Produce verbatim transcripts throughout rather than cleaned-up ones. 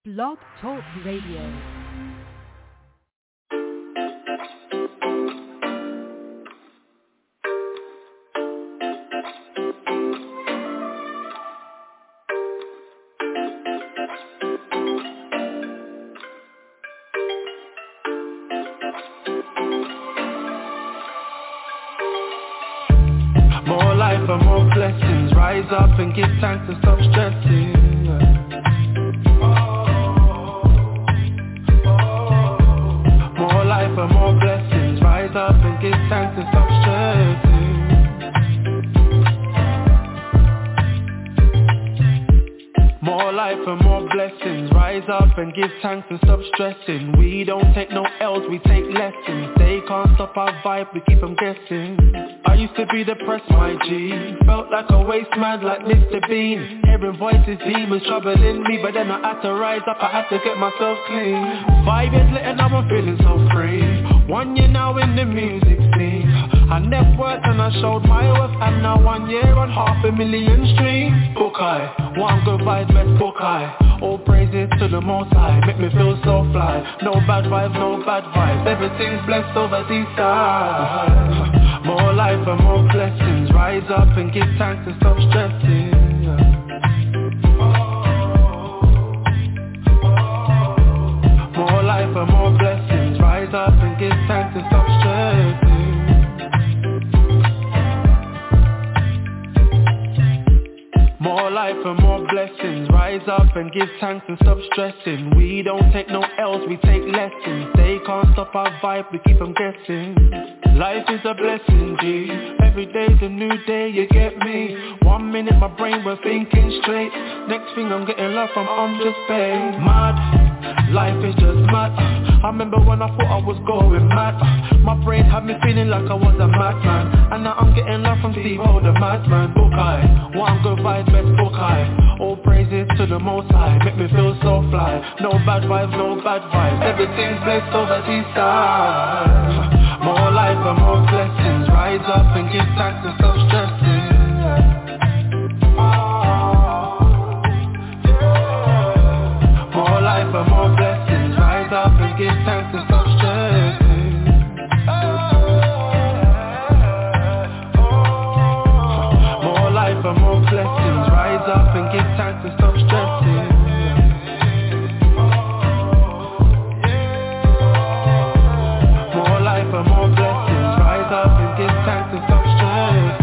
Blog Talk Radio. More life and more blessings. Rise up and give thanks and stop stressing. More life and more blessings. Rise up and give thanks and stop stressing. More life and more blessings. Rise up and give thanks and stop stressing. We don't take no L's, we take lessons. They can't stop our vibe, we keep them guessing. I used to be depressed, my G. Felt like a waste man, like Mister Bean. Hearing voices, demons troubling me. But then I had to rise up, I had to get myself clean. Five years later, now I'm feeling so free. One year now in the music scene. I networked and I showed my worth. And now one year on half a million streams. Book I, one good vibe, best book I. All praises to the Most High. Make me feel so fly. No bad vibes, no bad vibes. Everything's blessed over these sides. More life and more blessings. Rise up and give thanks and stop stressing. More life and more blessings. Rise up and give thanks and stop stressing. More life and more blessings. Rise up and give thanks and stop stressing. We don't take no L's, we take lessons. They can't stop our vibe, we keep them guessing. Life is a blessing, G. Every day's a new day, you get me. One minute my brain was thinking straight. Next thing I'm getting love from I'm just paid. Mad, life is just mad. I remember when I thought I was going mad. My brain had me feeling like I was a madman. And now I'm getting love from Steve-O the madman. Book I, one good vibe, best book I. All praises to the Most High. Make me feel so fly. No bad vibes, no bad vibes. Everything's blessed over these sides. More life and more blessings. Rise up and give thanks and stop stressing. More life and more blessings. Rise up and give thanks and stop stressing. More life and more blessings. Rise up and give thanks and stop stressing. More life and more blessings. Rise up and give thanks and stop stressing.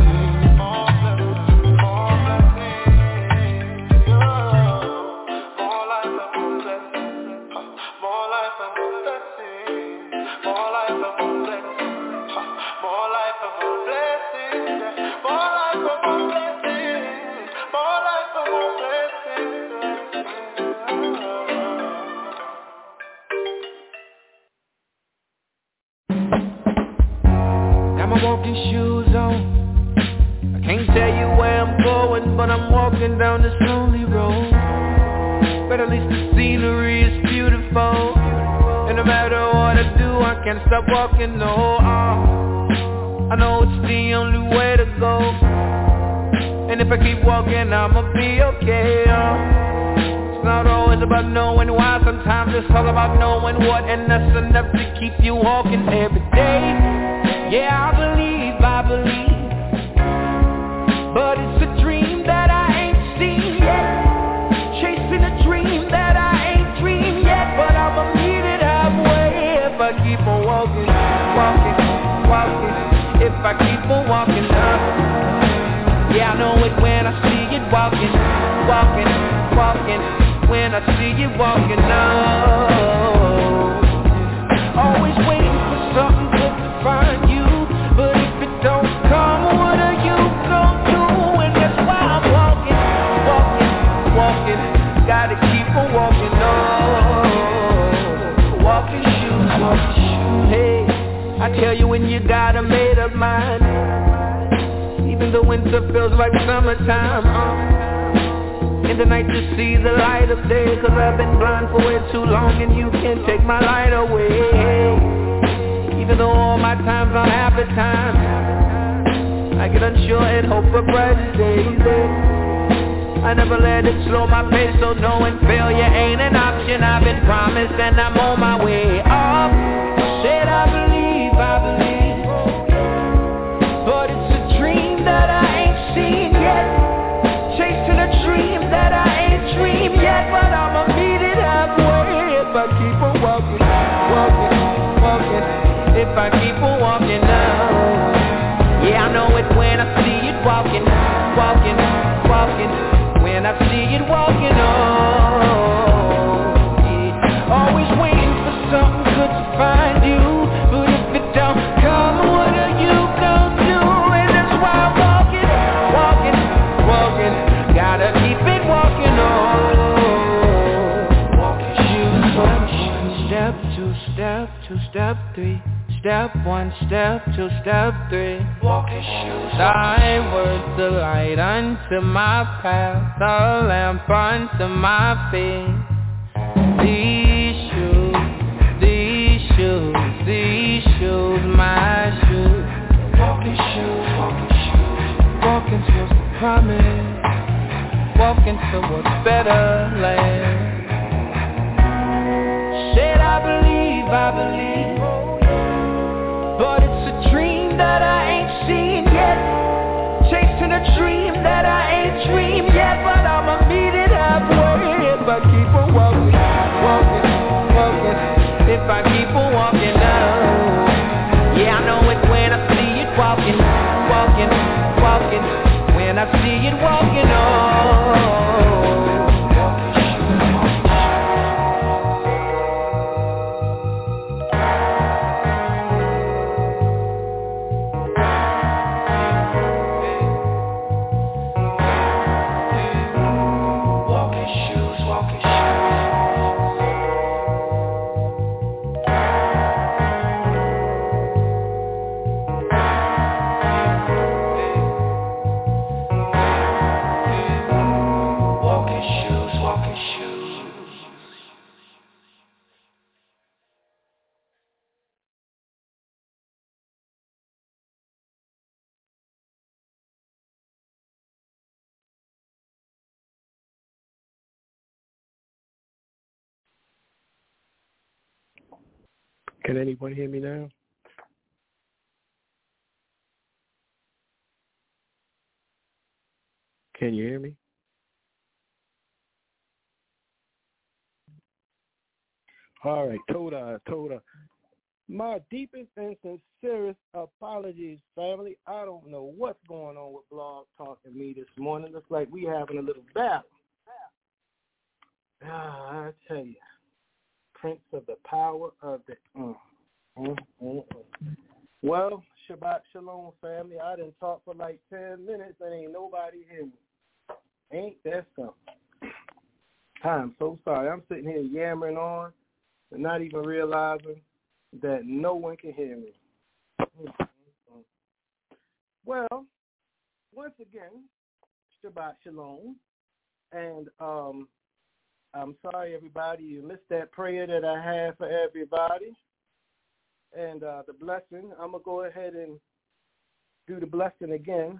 Walking shoes on. I can't tell you where I'm going, but I'm walking down this lonely road. But at least the scenery is beautiful. And no matter what I do, I can't stop walking, no. uh, I know it's the only way to go. And if I keep walking, I'ma be okay. uh, It's not always about knowing why. Sometimes it's all about knowing what. And that's enough to keep you walking every day. Yeah, I believe, I believe. But it's a dream that I ain't seen yet. Chasing a dream that I ain't dreamed yet. But I'ma meet it halfway if I keep on walking, walking, walking. If I keep on walking up. Yeah, I know it when I see it walking, walking, walking. When I see you walking up. Always waiting for something good to find you. But if it don't come, what are you gonna do? And that's why I'm walking, walking, walking. Gotta keep on walking, no. Walking shoes, walking shoes. Hey, I tell you when you got a made up mind. Even the winter feels like summertime. uh. In the night to see the light of day. Cause I've been blind for way too long. And you can't take my light away. Even though all my times are happy times, I get unsure and hope for brighter days. I never let it slow my pace, so knowing failure ain't an option. I keep on walking, walking, walking, if I keep on walking now. Yeah, I know it when I see it walking, walking, walking, when I see it walking on. Yeah. Always waiting for something good to find you, but if it don't come, what are you gonna do? And that's why I'm walking, walking, walking, gotta keep it walking on. Walking shoes, one step, two step, two step, three. Step one, step two, step three. Walking shoes. Thy words the light unto my path, the lamp unto my feet. These shoes, these shoes, these shoes, my shoes. Walking shoes, walking shoes. Walking towards the promise, walking towards better land. Said I believe, I believe, but it's a dream that I ain't seen yet. Chasing a dream that I ain't dreamed yet. But I'ma meet it halfway if I keep on walking, walking, walking, if I keep on walking now. Yeah, I know it when I see it walking, walking, walking, when I see it walking on. Can anyone hear me now? Can you hear me? All right, Toda, Toda. My deepest and sincerest apologies, family. I don't know what's going on with Blog Talk and me this morning. Looks like we having a little battle. Ah, I tell you, Prince of the power of the... Mm, mm, mm, mm. Well, Shabbat Shalom, family. I done talked for like ten minutes and ain't nobody hear me. Ain't that something? I'm so sorry. I'm sitting here yammering on and not even realizing that no one can hear me. Mm-hmm. Well, once again, Shabbat Shalom. And um, I'm sorry, everybody, you missed that prayer that I had for everybody. And uh, the blessing, I'm going to go ahead and do the blessing again.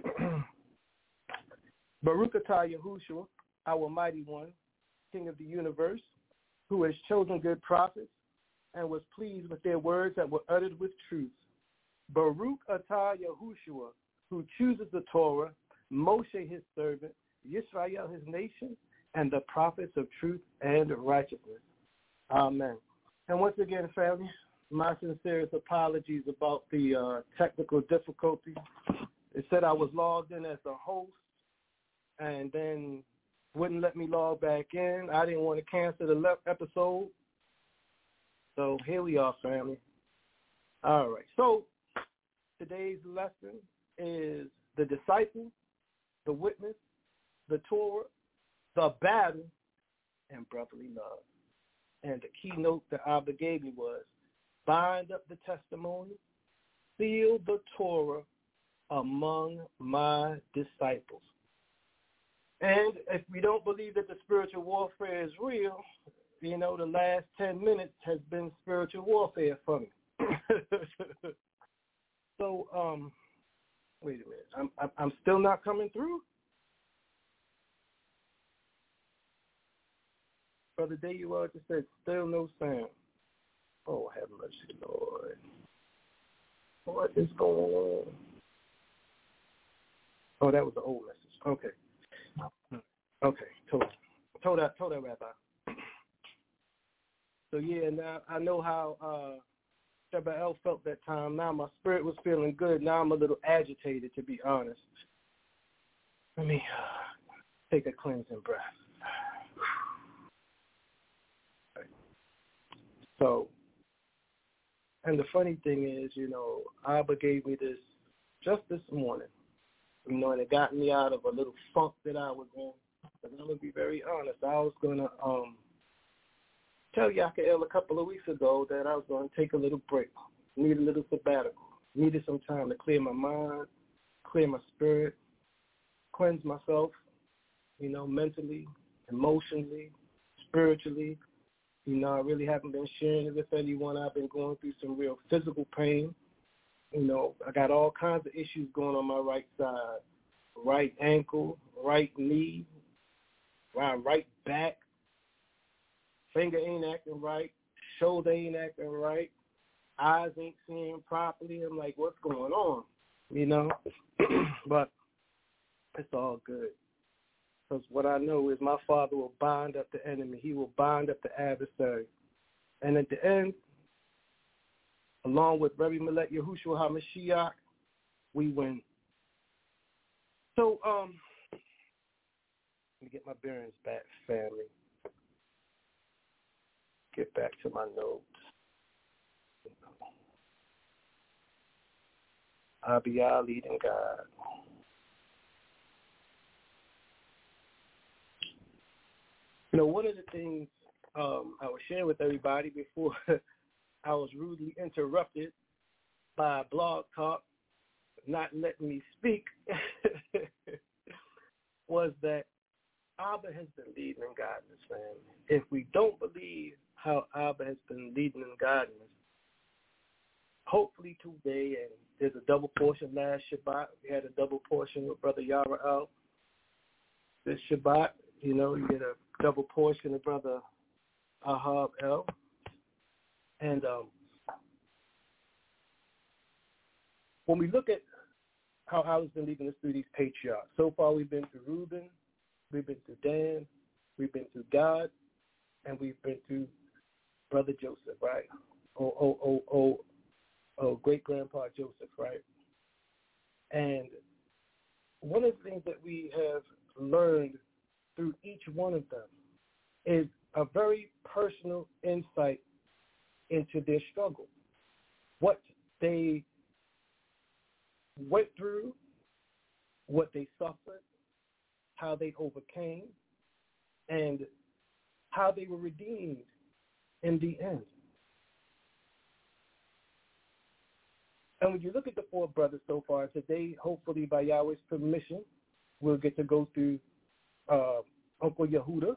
Baruch atah Yahushua, our mighty one, King of the universe, who has chosen good prophets and was pleased with their words that were uttered with truth. Baruch atah Yahushua, who chooses the Torah, Moshe his servant, Yisrael his nation, and the prophets of truth and righteousness. Amen. And once again, family, my sincerest apologies about the uh, technical difficulties. It said I was logged in as a host and then wouldn't let me log back in. I didn't want to cancel the left episode. So here we are, family. All right. So today's lesson is the disciple, the witness, the Torah, the battle, and brotherly love. And the keynote that Abba gave me was, bind up the testimony, seal the Torah among my disciples. And if we don't believe that the spiritual warfare is real, you know, the last ten minutes has been spiritual warfare for me. so, um, wait a minute. I'm, I'm, I'm still not coming through? Brother Dayuel just said, still no sound. Oh, have mercy, Lord. What is going on? Oh, that was the old message. Okay. Okay, told, told that, told that rabbi. So yeah, now I know how uh, Sheba El felt that time. Now my spirit was feeling good. Now I'm a little agitated, to be honest. Let me uh, take a cleansing breath. So, and the funny thing is, you know, Abba gave me this just this morning, you know, and it got me out of a little funk that I was in. But I'm going to be very honest. I was going to um, tell Yakael a couple of weeks ago that I was going to take a little break, need a little sabbatical, needed some time to clear my mind, clear my spirit, cleanse myself, you know, mentally, emotionally, spiritually. You know, I really haven't been sharing it with anyone. I've been going through some real physical pain. You know, I got all kinds of issues going on my right side, right ankle, right knee, right, right back. Finger ain't acting right. Shoulder ain't acting right. Eyes ain't seeing properly. I'm like, what's going on? You know? But it's all good. Because what I know is my Father will bind up the enemy. He will bind up the adversary. And at the end, along with Rebbe Melech Yahushua HaMashiach, we win. So, um, let me get my bearings back, family. Get back to my notes. I'll be our leading God. You know, one of the things um, I was sharing with everybody before I was rudely interrupted by Blog Talk not letting me speak was that Abba has been leading and guiding us, family. If we don't believe how Abba has been leading and guiding us, hopefully today, and there's a double portion last Shabbat. We had a double portion with Brother Yara El. This Shabbat, you know, you get a double portion of Brother Ahab El. And um, when we look at how Allah's been leading us through these patriarchs, so far we've been through Reuben, we've been through Dan, we've been through God, and we've been through Brother Joseph, right? Oh, oh, oh, oh, oh, great-grandpa Joseph, right? And one of the things that we have learned through each one of them is a very personal insight into their struggle, what they went through, what they suffered, how they overcame, and how they were redeemed in the end. And when you look at the four brothers so far today, hopefully by Yahweh's permission, we'll get to go through uh, Uncle Yehuda.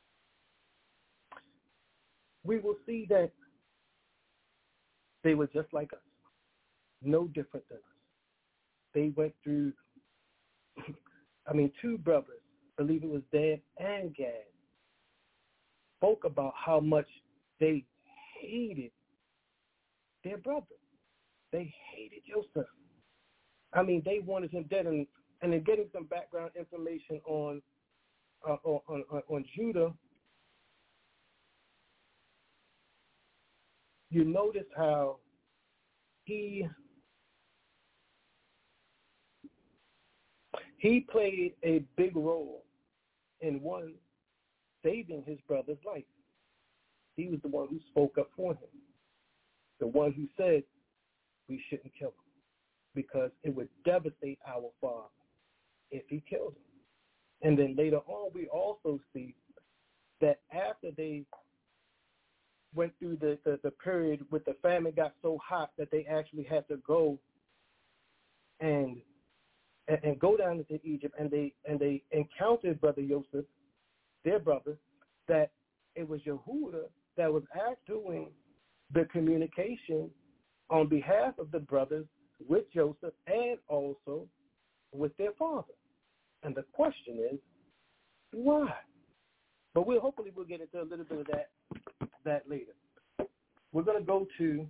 We will see that they were just like us, no different than us. They went through, I mean, two brothers, I believe it was Dan and Gad, spoke about how much they hated their brother. They hated Joseph. I mean, they wanted him dead. And, and in getting some background information on, uh, on, on, on Judah, you notice how he he played a big role in one saving his brother's life. He was the one who spoke up for him, the one who said we shouldn't kill him because it would devastate our father if he killed him. And then later on, we also see that after they went through the, the, the period with the famine got so hot that they actually had to go and and, and go down into Egypt, and they and they encountered Brother Joseph, their brother, that it was Yehuda that was actually doing the communication on behalf of the brothers with Joseph and also with their father. And the question is, why? But we'll hopefully we'll get into a little bit of that that later. We're going to go to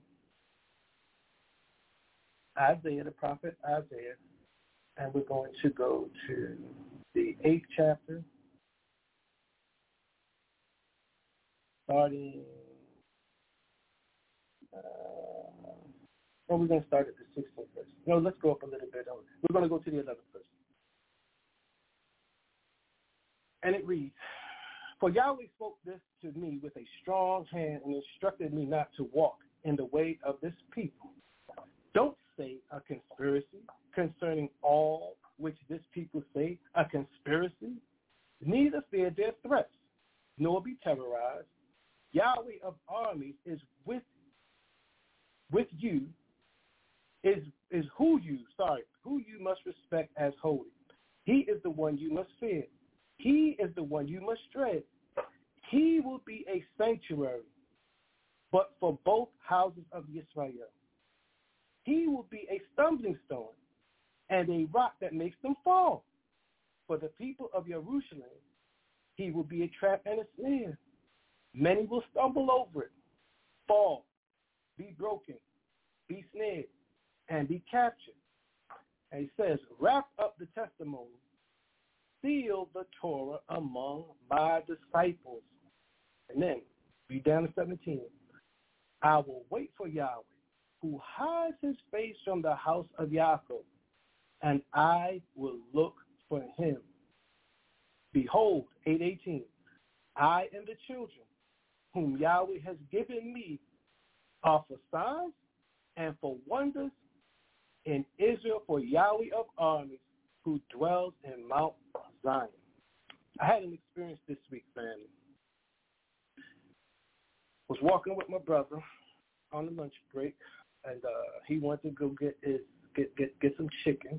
Isaiah, the prophet Isaiah, and we're going to go to the eighth chapter, starting And we're going to start at the sixteenth verse. No, let's go up a little bit. We're going to go to the eleventh verse. And it reads, "For Yahweh spoke this to me with a strong hand and instructed me not to walk in the way of this people. Don't say a conspiracy concerning all which this people say, a conspiracy. Neither fear their threats, nor be terrorized. Yahweh of armies is with with you, is is who you, sorry, who you must respect as holy. He is the one you must fear. He is the one you must dread. He will be a sanctuary, but for both houses of Israel. He will be a stumbling stone and a rock that makes them fall. For the people of Jerusalem, he will be a trap and a snare. Many will stumble over it, fall, be broken, be snared, and be captured." And he says, "Wrap up the testimony, seal the Torah among my disciples." And then, read down to seventeen. "I will wait for Yahweh, who hides his face from the house of Yaakov, and I will look for him. Behold," eight eighteen, "I and the children whom Yahweh has given me are for signs and for wonders in Israel, for Yahweh of armies, who dwells in Mount Zion." I had an experience this week, family. Was walking with my brother on the lunch break, and uh, he wanted to go get his get get get some chicken.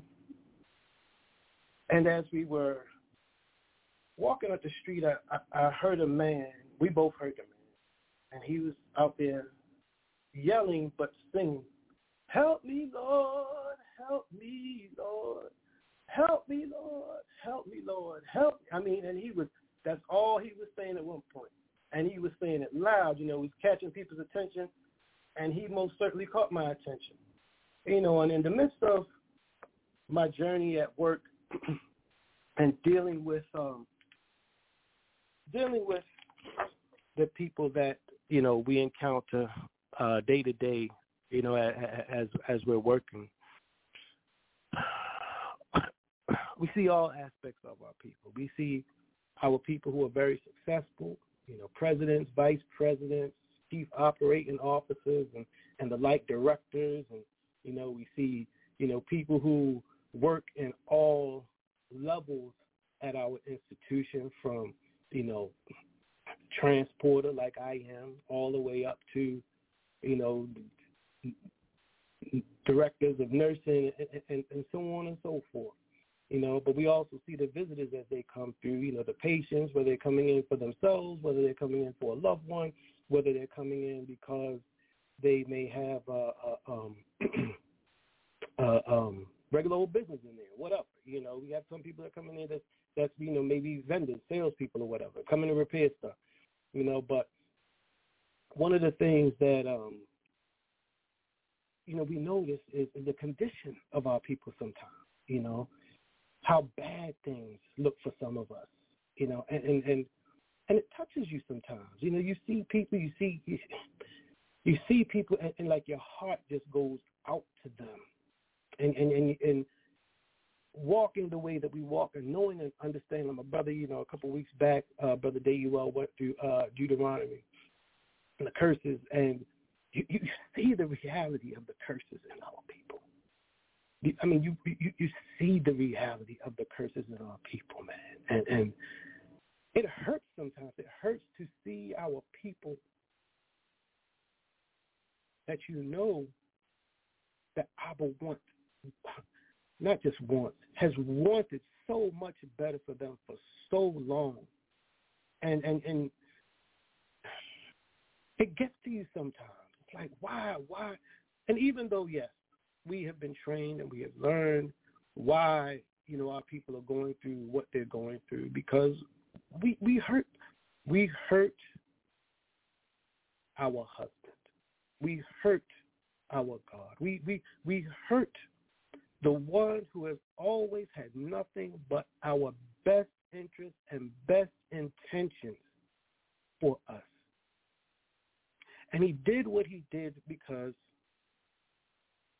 And as we were walking up the street, I, I, I heard a man. We both heard the man, and he was out there yelling but singing, "Help me, Lord, help me, Lord, help me, Lord, help me, Lord, help me." I mean, and he was, that's all he was saying at one point. And he was saying it loud, you know, he was catching people's attention, and he most certainly caught my attention. You know, and in the midst of my journey at work and dealing with um, dealing with the people that, you know, we encounter uh, day to day, you know, as as we're working, we see all aspects of our people. We see our people who are very successful, you know, presidents, vice presidents, chief operating officers, and, and the like, directors. And, you know, we see, you know, people who work in all levels at our institution, from, you know, transporter like I am, all the way up to, you know, directors of nursing and, and, and so on and so forth. You know, but we also see the visitors as they come through, you know, the patients, whether they're coming in for themselves, whether they're coming in for a loved one, whether they're coming in because they may have uh, uh, um, uh, um, regular old business in there, whatever. You know, we have some people that are coming in that's, that's, you know, maybe vendors, salespeople or whatever, coming to repair stuff, you know. But one of the things that, um, you know, we notice is, is the condition of our people sometimes, you know, how bad things look for some of us, you know, and, and, and, and it touches you sometimes. You know, you see people, you see you, you see people, and, and like your heart just goes out to them. And, and, and, and walking the way that we walk and knowing and understanding. My brother, you know, a couple of weeks back, uh, Brother Dayuel went through uh, Deuteronomy and the curses, and you, you see the reality of the curses in our people. I mean, you, you you see the reality of the curses in our people, man. And, and it hurts sometimes. It hurts to see our people that you know that Abba wants, not just wants, has wanted so much better for them for so long. And, and, and it gets to you sometimes. It's like, why, why? And even though, yes, we have been trained and we have learned why, you know, our people are going through what they're going through, because we we hurt we hurt our husband. We hurt our God. We we we hurt the one who has always had nothing but our best interest and best intentions for us. And he did what he did because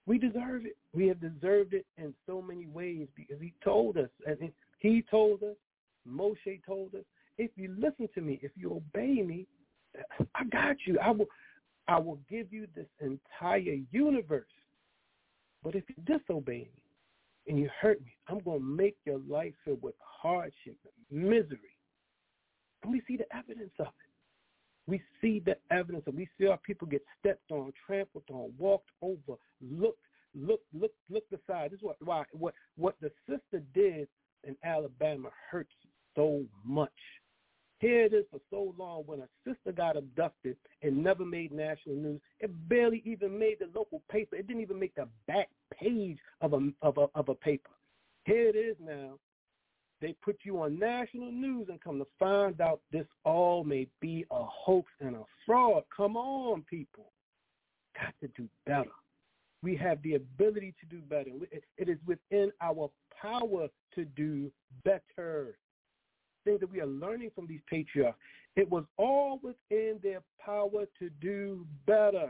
We deserve it. We have deserved it in so many ways because he told us, and he told us, Moshe told us, if you listen to me, if you obey me, I got you. I will, I will give you this entire universe. But if you disobey me and you hurt me, I'm going to make your life filled with hardship and misery. And we see the evidence of it. We see the evidence of it. We see our people get stepped on, trampled on, walked over, look, look, look, look aside. This is what, why, what, what the sister did in Alabama hurts so much. Here it is for so long when a sister got abducted and never made national news. It barely even made the local paper. It didn't even make the back page of a, of a, of a paper. Here it is now. They put you on national news and come to find out this all may be a hoax and a fraud. Come on, people. Got to do better. We have the ability to do better. It is within our power to do better. Things that we are learning from these patriarchs. It was all within their power to do better.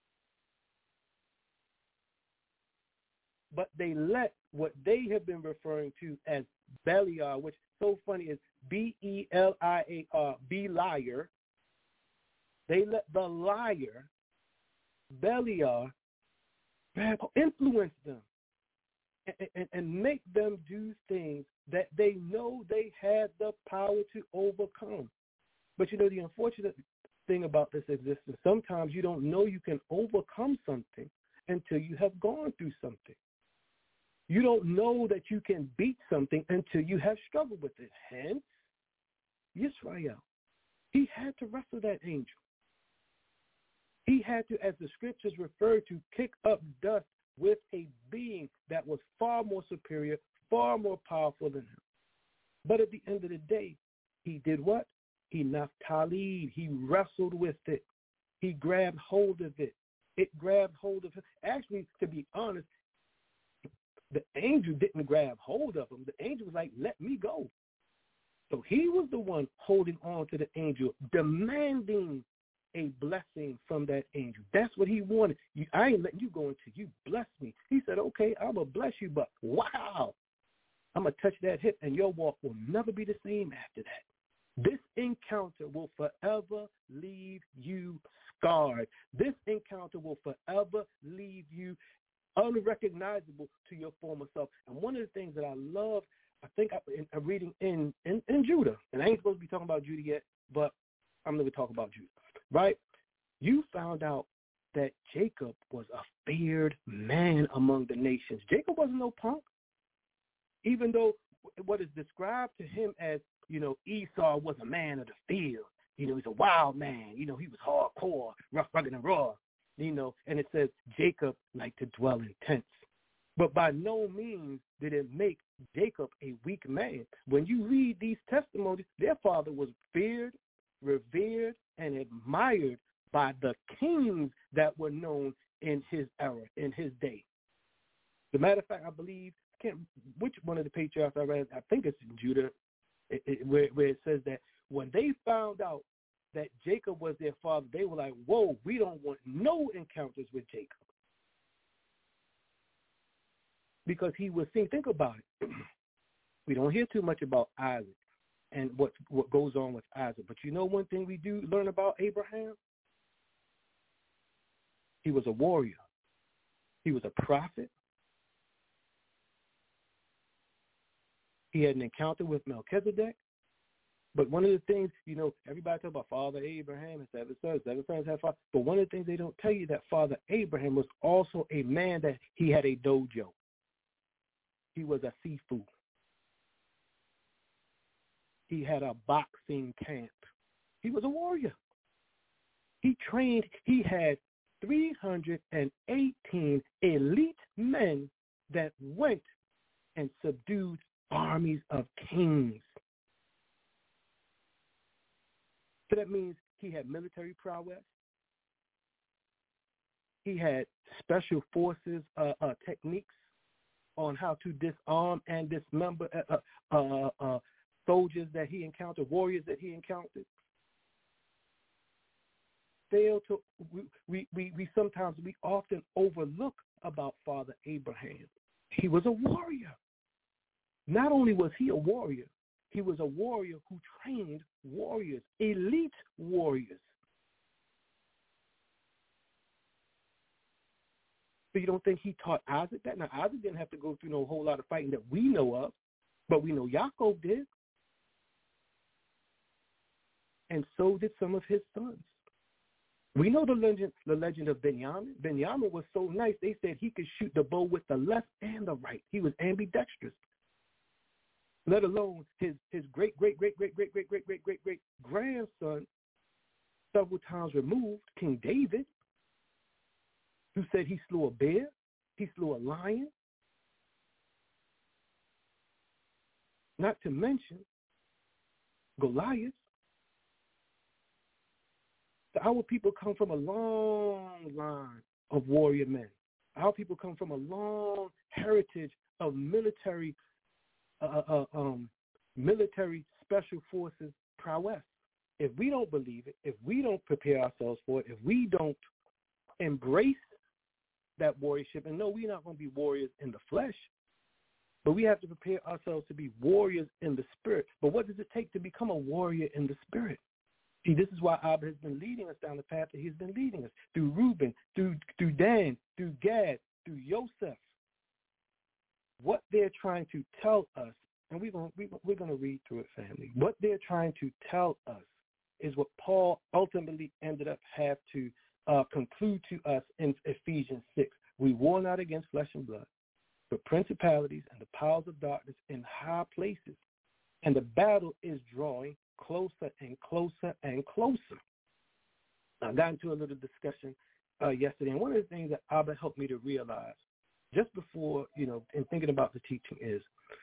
But they let what they have been referring to as Beliar, which so funny is B E L I A R, be liar. They let the liar, Beliar, influence them and, and, and make them do things that they know they had the power to overcome. But you know, the unfortunate thing about this existence, sometimes you don't know you can overcome something until you have gone through something. You don't know that you can beat something until you have struggled with it. Hence, Yisrael, he had to wrestle that angel. He had to, as the scriptures refer to, kick up dust with a being that was far more superior, far more powerful than him. But at the end of the day, he did what? He naphtali. He wrestled with it. He grabbed hold of it. It grabbed hold of him. Actually, to be honest, the angel didn't grab hold of him. The angel was like, let me go. So he was the one holding on to the angel, demanding a blessing from that angel. That's what he wanted. You, I ain't letting you go until you bless me. He said, okay, I'm going to bless you, but wow, I'm going to touch that hip and your walk will never be the same after that. This encounter will forever leave you scarred. This encounter will forever leave you unrecognizable to your former self. And one of the things that I love, I think I, in, I'm reading in, in, in Judah, and I ain't supposed to be talking about Judah yet, but I'm going to talk about Judah, right? You found out that Jacob was a feared man among the nations. Jacob wasn't no punk. Even though what is described to him as, you know, Esau was a man of the field. You know, he's a wild man. You know, he was hardcore, rough, rugged, and raw. You know, and it says Jacob liked to dwell in tents. But by no means did it make Jacob a weak man. When you read these testimonies, their father was feared, revered, and admired by the kings that were known in his era, in his day. As a matter of fact, I believe, I can't, which one of the patriarchs I read, I think it's in Judah, it, it, where, where it says that when they found out that Jacob was their father, they were like, whoa, we don't want no encounters with Jacob. Because he was seen, think about it. We don't hear too much about Isaac and what, what goes on with Isaac. But you know one thing we do learn about Abraham? He was a warrior. He was a prophet. He had an encounter with Melchizedek. But one of the things, you know, everybody talk about Father Abraham and seven sons, seven sons have father. But one of the things they don't tell you that Father Abraham was also a man that he had a dojo. He was a sifu. He had a boxing camp. He was a warrior. He trained, he had three hundred eighteen elite men that went and subdued armies of kings. So that means he had military prowess. He had special forces uh, uh, techniques on how to disarm and dismember uh, uh, uh, soldiers that he encountered, warriors that he encountered. fail to, we, we, we, we sometimes, we often overlook about Father Abraham. He was a warrior. Not only was he a warrior, he was a warrior who trained warriors, elite warriors. So you don't think he taught Isaac that? Now, Isaac didn't have to go through no whole lot of fighting that we know of, but we know Yaakov did. And so did some of his sons. We know the legend, the legend of Benjamin. Benjamin was so nice, they said he could shoot the bow with the left and the right. He was ambidextrous. Let alone his, his great, great, great, great, great, great, great, great, great, great grandson, several times removed, King David, who said he slew a bear, he slew a lion. Not to mention Goliath. Our people come from a long line of warrior men. Our people come from a long heritage of military, uh, uh, um, military special forces prowess. If we don't believe it, if we don't prepare ourselves for it, if we don't embrace that warriorship, and no, we're not going to be warriors in the flesh, but we have to prepare ourselves to be warriors in the spirit. But what does it take to become a warrior in the spirit? See, this is why Abba has been leading us down the path that he's been leading us, through Reuben, through, through Dan, through Gad, through Yosef. What they're trying to tell us, and we're going, we're going to read through it, family. What they're trying to tell us is what Paul ultimately ended up have to uh, conclude to us in Ephesians six. We war not against flesh and blood, but principalities and the powers of darkness in high places. And the battle is drawing closer and closer and closer. I got into a little discussion uh, yesterday, and one of the things that Abba helped me to realize just before, you know, in thinking about the teaching is,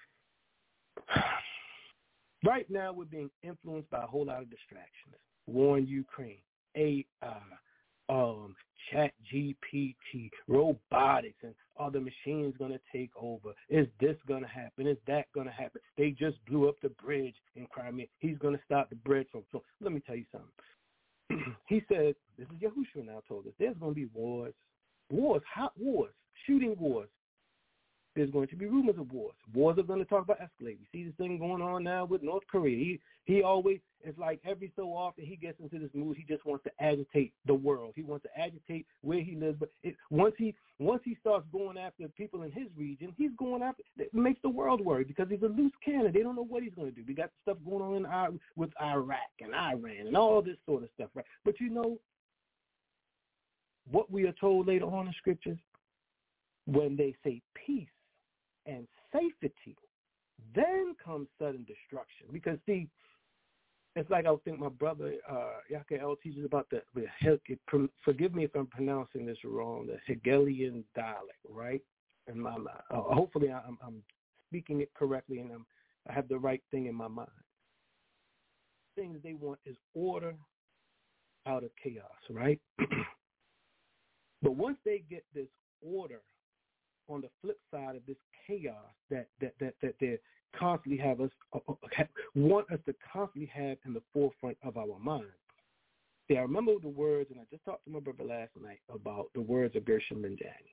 right now we're being influenced by a whole lot of distractions. War in Ukraine, A I, um, Chat G P T, robotics, and are the machines going to take over? Is this going to happen? Is that going to happen? They just blew up the bridge in Crimea. He's going to stop the bridge from. So let me tell you something. He said, this is Yahushua now told us, there's going to be wars, wars, hot wars, shooting wars. There's going to be rumors of wars. Wars are going to talk about escalate. You see this thing going on now with North Korea. He he always, it's like every so often he gets into this mood. He just wants to agitate the world. He wants to agitate where he lives. But it, once he once he starts going after people in his region, he's going after, it makes the world worry because he's a loose cannon. They don't know what he's going to do. We got stuff going on in our, with Iraq and Iran and all this sort of stuff, right? But you know what we are told later on in scriptures? When they say peace and safety, then comes sudden destruction. Because, see, it's like I think my brother, uh, Yakael, teaches about the, the, forgive me if I'm pronouncing this wrong, the Hegelian dialect, right? And my, uh, hopefully I'm, I'm speaking it correctly and I'm, I have the right thing in my mind. Things they want is order out of chaos, right? But once they get this order, on the flip side of this chaos that that that, that they constantly have us uh, want us to constantly have in the forefront of our mind. See, I remember the words, and I just talked to my brother last night about the words of Gershom Benjani.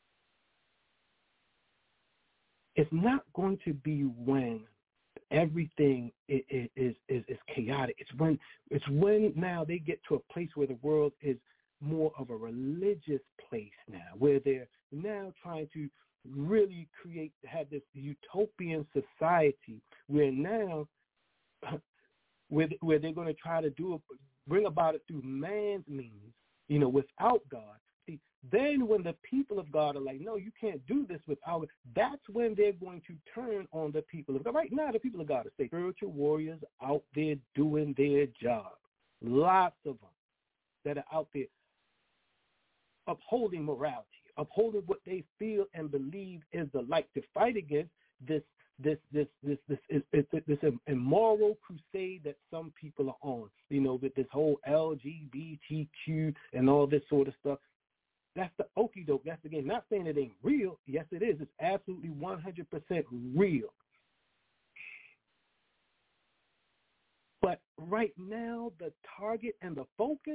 It's not going to be when everything is, is is is chaotic. It's when it's when now they get to a place where the world is more of a religious place now, where they're now trying to really create, have this utopian society where now, where, where they're going to try to do it, bring about it through man's means, you know, without God. See, then when the people of God are like, no, you can't do this without God, that's when they're going to turn on the people of God. Right now, the people of God are spiritual warriors out there doing their job. Lots of them that are out there upholding morality, upholding what they feel and believe is the light, to fight against this this this this this this, this, this immoral crusade that some people are on. You know, with this whole L G B T Q and all this sort of stuff. That's the okie doke. That's the game. Not saying it ain't real. Yes, it is. It's absolutely one hundred percent real. But right now, the target and the focus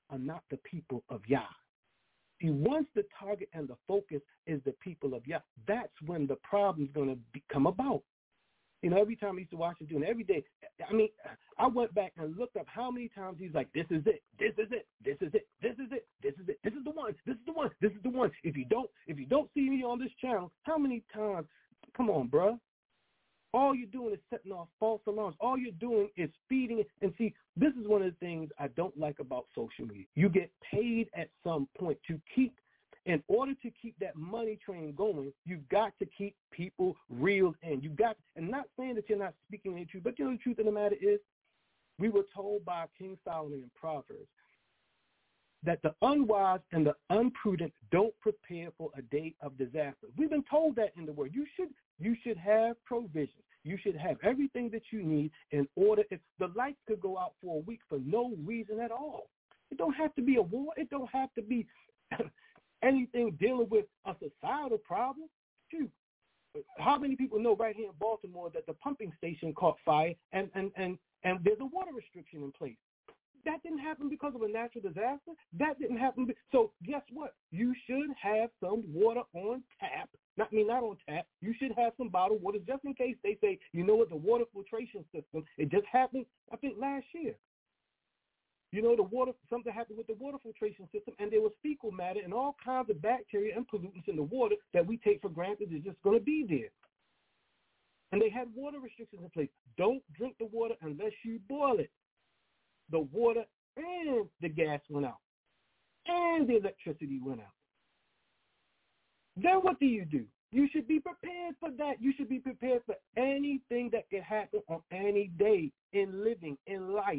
are not the people of Yah. See, once the target and the focus is the people of Yah, that's when the problem's going to come about. You know, every time I used to watch him doing it, every day, I mean, I went back and looked up how many times he's like, this is it, this is it, this is it, this is it, this is it, this is the one, this is the one, this is the one. If you don't, if you don't see me on this channel, how many times, come on, bruh. All you're doing is setting off false alarms. All you're doing is feeding it. And see, this is one of the things I don't like about social media. You get paid at some point to keep, in order to keep that money train going, you've got to keep people reeled in. You got, and not saying that you're not speaking the truth, but you know the truth of the matter is, we were told by King Solomon in Proverbs that the unwise and the unprudent don't prepare for a day of disaster. We've been told that in the word. You should you should have provisions. You should have everything that you need in order. If the lights could go out for a week for no reason at all. It don't have to be a war. It don't have to be anything dealing with a societal problem. Shoot. How many people know right here in Baltimore that the pumping station caught fire and, and, and, and there's a water restriction in place? That didn't happen because of a natural disaster. That didn't happen. Be- so guess what? You should have some water on tap. Not I mean not on tap. You should have some bottled water just in case they say, you know what, the water filtration system, it just happened, I think, last year. You know, the water, something happened with the water filtration system, and there was fecal matter and all kinds of bacteria and pollutants in the water that we take for granted is just going to be there. And they had water restrictions in place. Don't drink the water unless you boil it. The water and the gas went out, and the electricity went out. Then what do you do? You should be prepared for that. You should be prepared for anything that can happen on any day in living, in life.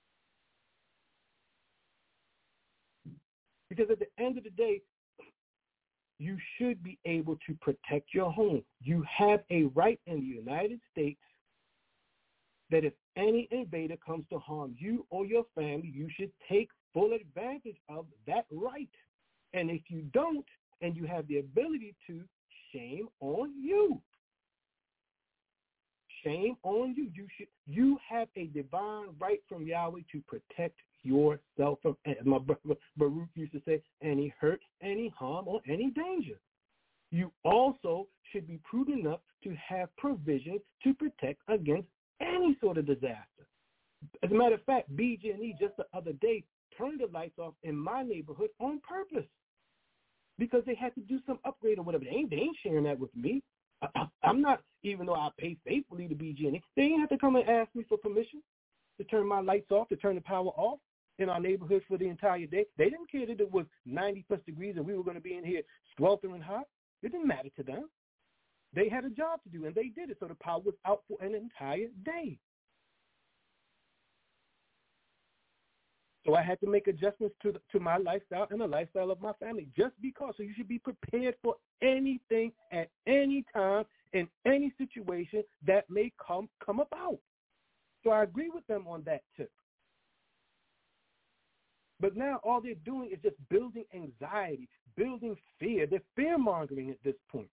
Because at the end of the day, you should be able to protect your home. You have a right in the United States that if any invader comes to harm you or your family, you should take full advantage of that right. And if you don't, and you have the ability to, shame on you. Shame on you. You should. You have a divine right from Yahweh to protect yourself from, as my brother Baruch used to say, any hurt, any harm, or any danger. You also should be prudent enough to have provisions to protect against any sort of disaster. As a matter of fact, B G and E just the other day turned the lights off in my neighborhood on purpose because they had to do some upgrade or whatever. They ain't, they ain't sharing that with me. I, I'm not, even though I pay faithfully to B G and E, they ain't have to come and ask me for permission to turn my lights off, to turn the power off in our neighborhood for the entire day. They didn't care that it was ninety plus degrees and we were going to be in here sweltering hot. It didn't matter to them. They had a job to do, and they did it, so the power was out for an entire day. So I had to make adjustments to the, to my lifestyle and the lifestyle of my family just because. So you should be prepared for anything at any time in any situation that may come come about. So I agree with them on that tip. But now all they're doing is just building anxiety, building fear. They're fear-mongering at this point.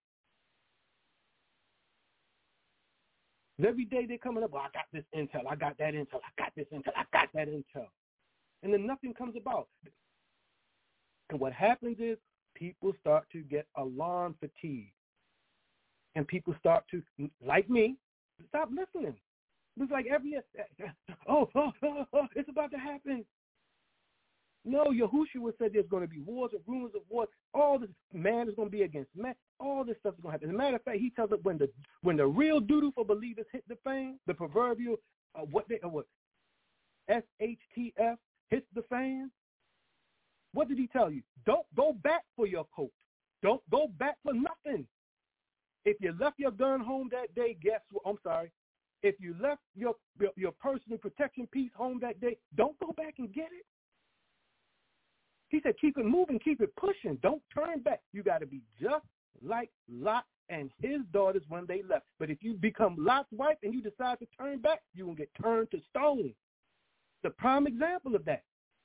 Every day they're coming up, well, I got this intel, I got that intel, I got this intel, I got that intel. And then nothing comes about. And what happens is people start to get alarm fatigue. And people start to, like me, stop listening. It's like every, oh, oh, oh, oh it's about to happen. No, Yahushua said there's going to be wars and rumors of wars. All this, man is going to be against man. All this stuff is going to happen. As a matter of fact, he tells us when the when the real doo-doo for believers hit the fan, the proverbial, uh, what they, uh, what, S H T F hits the fan, what did he tell you? Don't go back for your coat. Don't go back for nothing. If you left your gun home that day, guess what? I'm sorry. If you left your, your, your personal protection piece home that day, don't go back and get it. He said, keep it moving, keep it pushing. Don't turn back. You got to be just like Lot and his daughters when they left. But if you become Lot's wife and you decide to turn back, you're going to get turned to stone. The prime example of that.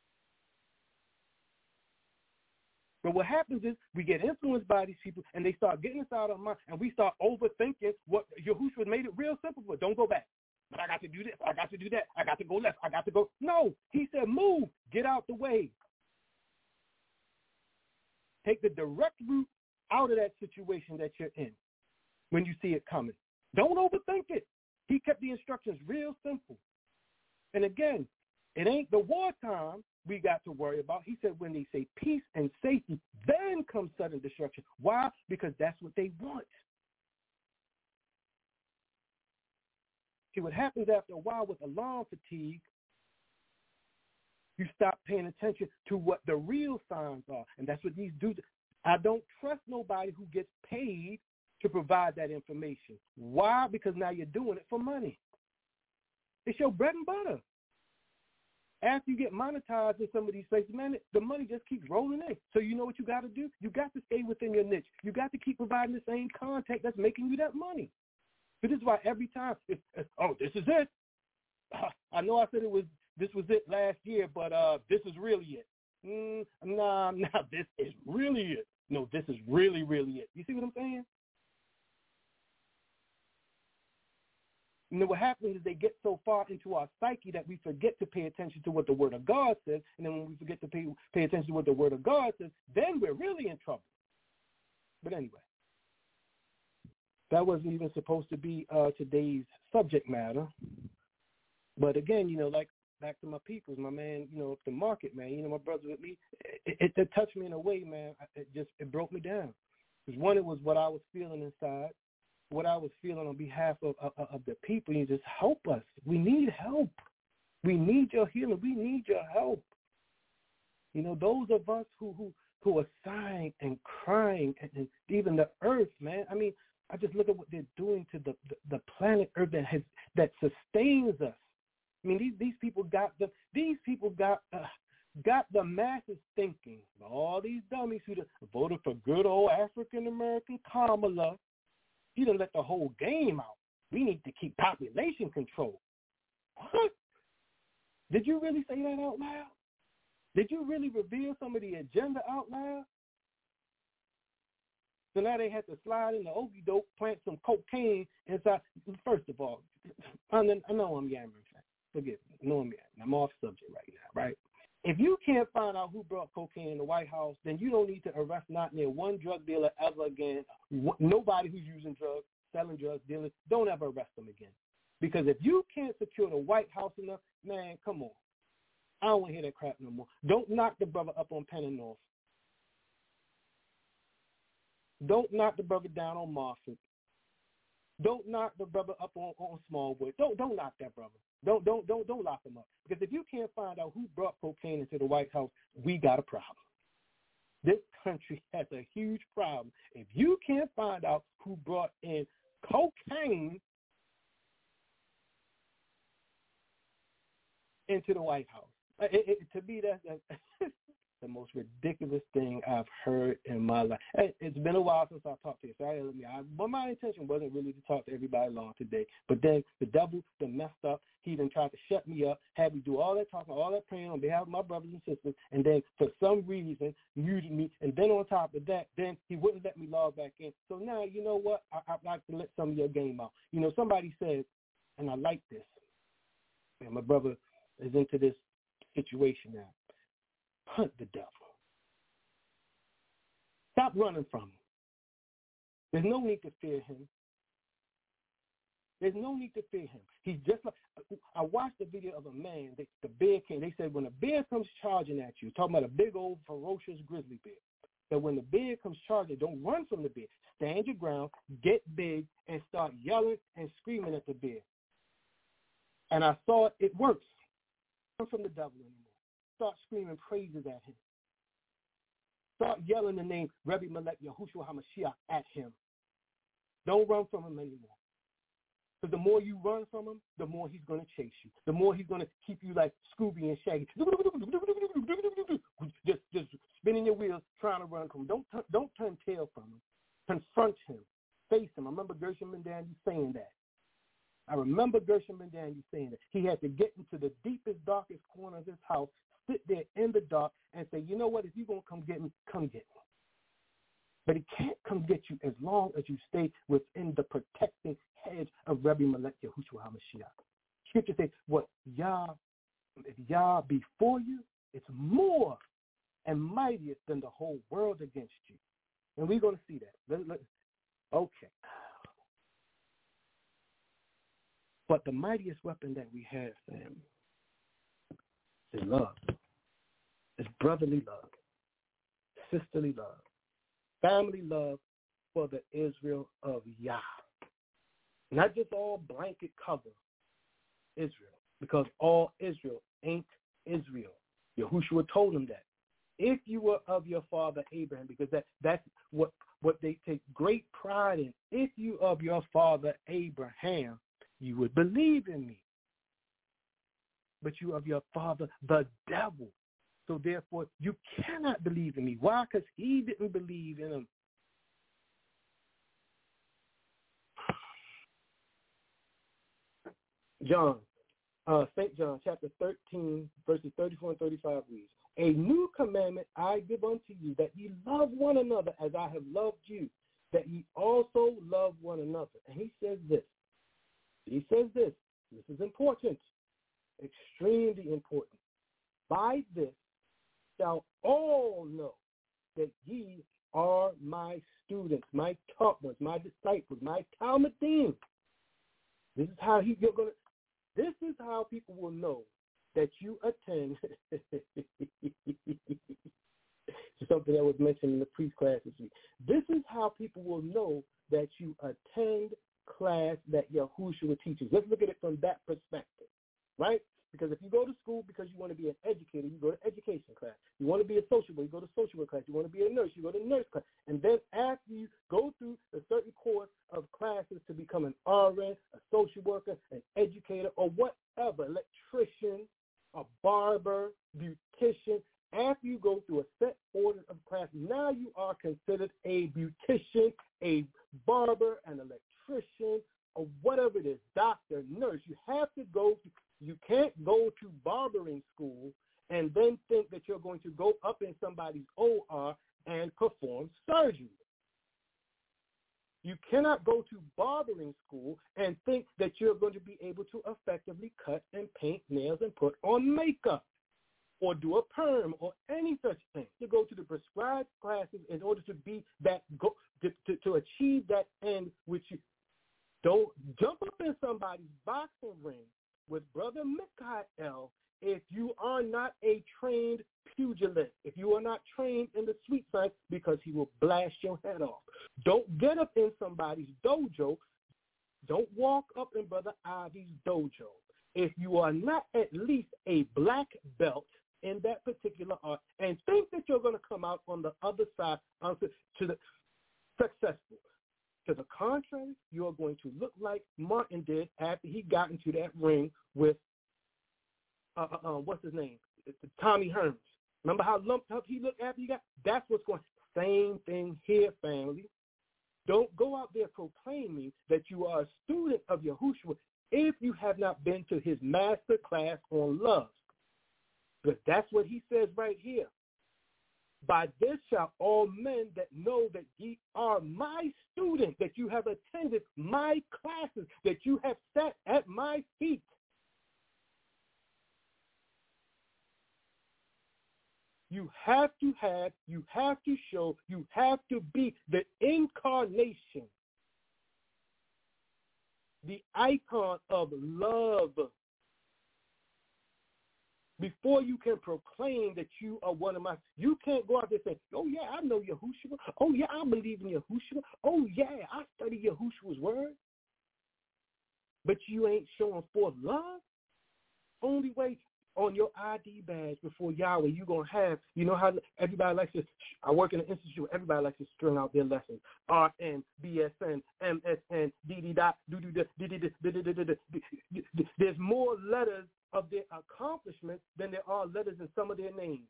But what happens is we get influenced by these people, and they start getting us out of our mind, and we start overthinking what Yahushua made it real simple for. Don't go back. But I got to do this. I got to do that. I got to go left. I got to go. No. He said, move. Get out the way. Take the direct route out of that situation that you're in when you see it coming. Don't overthink it. He kept the instructions real simple. And again, it ain't the wartime we got to worry about. He said when they say peace and safety, then comes sudden destruction. Why? Because that's what they want. See, what happens after a while with alarm fatigue, you stop paying attention to what the real signs are. And that's what these dudes, I don't trust nobody who gets paid to provide that information. Why? Because now you're doing it for money. It's your bread and butter. After you get monetized in some of these places, man, the money just keeps rolling in. So you know what you got to do? You got to stay within your niche. You got to keep providing the same content that's making you that money. So this is why every time, it's, it's, oh, this is it. Uh, I know I said it was this was it last year, but uh, this is really it. Mm, nah, nah, this is really it. No, this is really, really it. You see what I'm saying? And then what happens is they get so far into our psyche that we forget to pay attention to what the Word of God says. And then when we forget to pay, pay attention to what the Word of God says, then we're really in trouble. But anyway, that wasn't even supposed to be uh, today's subject matter. But again, you know, like back to my peoples, my man, you know, the market, man, you know, my brother with me, it, it, it touched me in a way, man. It just, it broke me down. Because one, it was what I was feeling inside. What I was feeling on behalf of, of, of the people. You just help us. We need help. We need your healing. We need your help. You know, those of us who who, who are sighing and crying, and, and even the earth, man. I mean, I just look at what they're doing to the, the, the planet Earth that has that sustains us. I mean, these these people got the these people got uh, got the masses thinking. All these dummies who voted for good old African American Kamala. He done let the whole game out. We need to keep population control. What? Did you really say that out loud? Did you really reveal some of the agenda out loud? So now they had to slide in the okie doke, plant some cocaine inside. First of all, I know I'm yammering. Forgive me. I know I'm yammering. I'm off subject right now, right? If you can't find out who brought cocaine in the White House, then you don't need to arrest not near one drug dealer ever again. Nobody who's using drugs, selling drugs, dealing, don't ever arrest them again. Because if you can't secure the White House enough, man, come on. I don't want to hear that crap no more. Don't knock the brother up on Penn and North. Don't knock the brother down on Marford. Don't knock the brother up on, on Smallwood. Don't don't knock that brother. Don't don't don't don't lock him up. Because if you can't find out who brought cocaine into the White House, we got a problem. This country has a huge problem. If you can't find out who brought in cocaine into the White House, it, it, to me that's, that's the most ridiculous thing I've heard in my life. It's been a while since I talked to you. So I, I, but my intention wasn't really to talk to everybody long today. But then the devil that messed up, he then tried to shut me up, had me do all that talking, all that praying on behalf of my brothers and sisters, and then for some reason muted me. And then on top of that, then he wouldn't let me log back in. So now, you know what? I, I'd like to let some of your game out. You know, somebody said, and I like this, and my brother is into this situation now. Hunt the devil. Stop running from him. There's no need to fear him. There's no need to fear him. He's just like, I watched a video of a man, the, the bear came, they said when a bear comes charging at you, talking about a big old ferocious grizzly bear, that when the bear comes charging, don't run from the bear. Stand your ground, get big, and start yelling and screaming at the bear. And I saw it, it works. Run from the devil anymore. Start screaming praises at him. Start yelling the name Rebbe Melech Yahushua HaMashiach at him. Don't run from him anymore. Because the more you run from him, the more he's going to chase you. The more he's going to keep you like Scooby and Shaggy. Just, just spinning your wheels trying to run from him. Don't, t- don't turn tail from him. Confront him. Face him. I remember Gershom Ben Daniel saying that. I remember Gershom Ben Daniel saying that. He had to get into the deepest, darkest corner of his house, sit there in the dark and say, you know what, if you're going to come get me, come get me. But he can't come get you as long as you stay within the protecting hedge of Rebbe Melech Yahushua HaMashiach. Scripture says, what Yah, if Yah be for you, it's more and mightiest than the whole world against you. And we're going to see that. Let, let, okay. But the mightiest weapon that we have, Sam, is love. It's brotherly love, sisterly love, family love for the Israel of Yah. Not just all blanket cover Israel, because all Israel ain't Israel. Yahushua told him that. If you were of your father Abraham, because that, that's what, what they take great pride in. If you of your father Abraham, you would believe in me. But you of your father, the devil. So therefore, you cannot believe in me. Why? Because he didn't believe in him. John, uh, Saint John, chapter thirteen, verses thirty-four and thirty-five reads, a new commandment I give unto you, that ye love one another as I have loved you, that ye also love one another. And he says this. He says this. This is important, extremely important. By this shall all know that ye are my students, my taught ones, my disciples, my Talmudim. This is how he, you're going to, this is how people will know that you attend. Something that was mentioned in the priest class this week. This is how people will know that you attend class that Yahushua teaches. Let's look at it from that perspective, right? Because if you go to school because you want to be an educator, you go to education class. You want to be a social worker, you go to social work class. You want to be a nurse, you go to nurse class. And then after you go through a certain course of classes to become an R N, a social worker, an educator, or whatever, electrician, a barber, beautician, after you go through a set order of class, now you are considered a beautician, a barber, an electrician, or whatever it is, doctor, nurse. You have to go to You can't go to barbering school and then think that you're going to go up in somebody's O R and perform surgery. You cannot go to barbering school and think that you're going to be able to effectively cut and paint nails and put on makeup or do a perm or any such thing. You go to the prescribed classes in order to be that go to, to, to achieve that end, which you don't jump up in somebody's boxing ring with Brother Mikael if you are not a trained pugilist, if you are not trained in the sweet science, because he will blast your head off. Don't get up in somebody's dojo. Don't walk up in Brother Ivy's dojo if you are not at least a black belt in that particular art and think that you're going to come out on the other side to the successful. To the contrary, you are going to look like Martin did after he got into that ring with, uh, uh, uh, what's his name, Tommy Hearns. Remember how lumped up he looked after he got? That's what's going on. Same thing here, family. Don't go out there proclaiming that you are a student of Yahushua if you have not been to his master class on love. Because that's what he says right here. By this shall all men that know that ye are my students, that you have attended my classes, that you have sat at my feet. You have to have, you have to show, you have to be the incarnation, the icon of love. Before you can proclaim that you are one of my, you can't go out there and say, oh, yeah, I know Yahushua. Oh, yeah, I believe in Yahushua. Oh, yeah, I study Yahushua's word. But you ain't showing forth love. Only way on your I D badge before Yahweh you're going to have, you know how everybody likes to, I work in an institute, everybody likes to string out their lessons. R N, B S N, M S N, D D dot, do do do do do do. There's more letters of their accomplishments than there are letters in some of their names.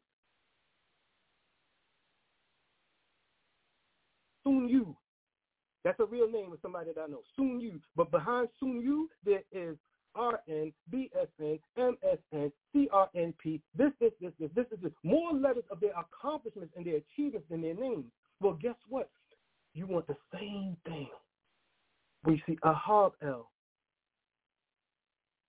Soon you. That's a real name of somebody that I know. Soon you. But behind Soon you, there is R N, B S N, M S N, C R N P, this, this, this, this, this, this, this. More letters of their accomplishments and their achievements than their names. Well, guess what? You want the same thing. We see Ahab El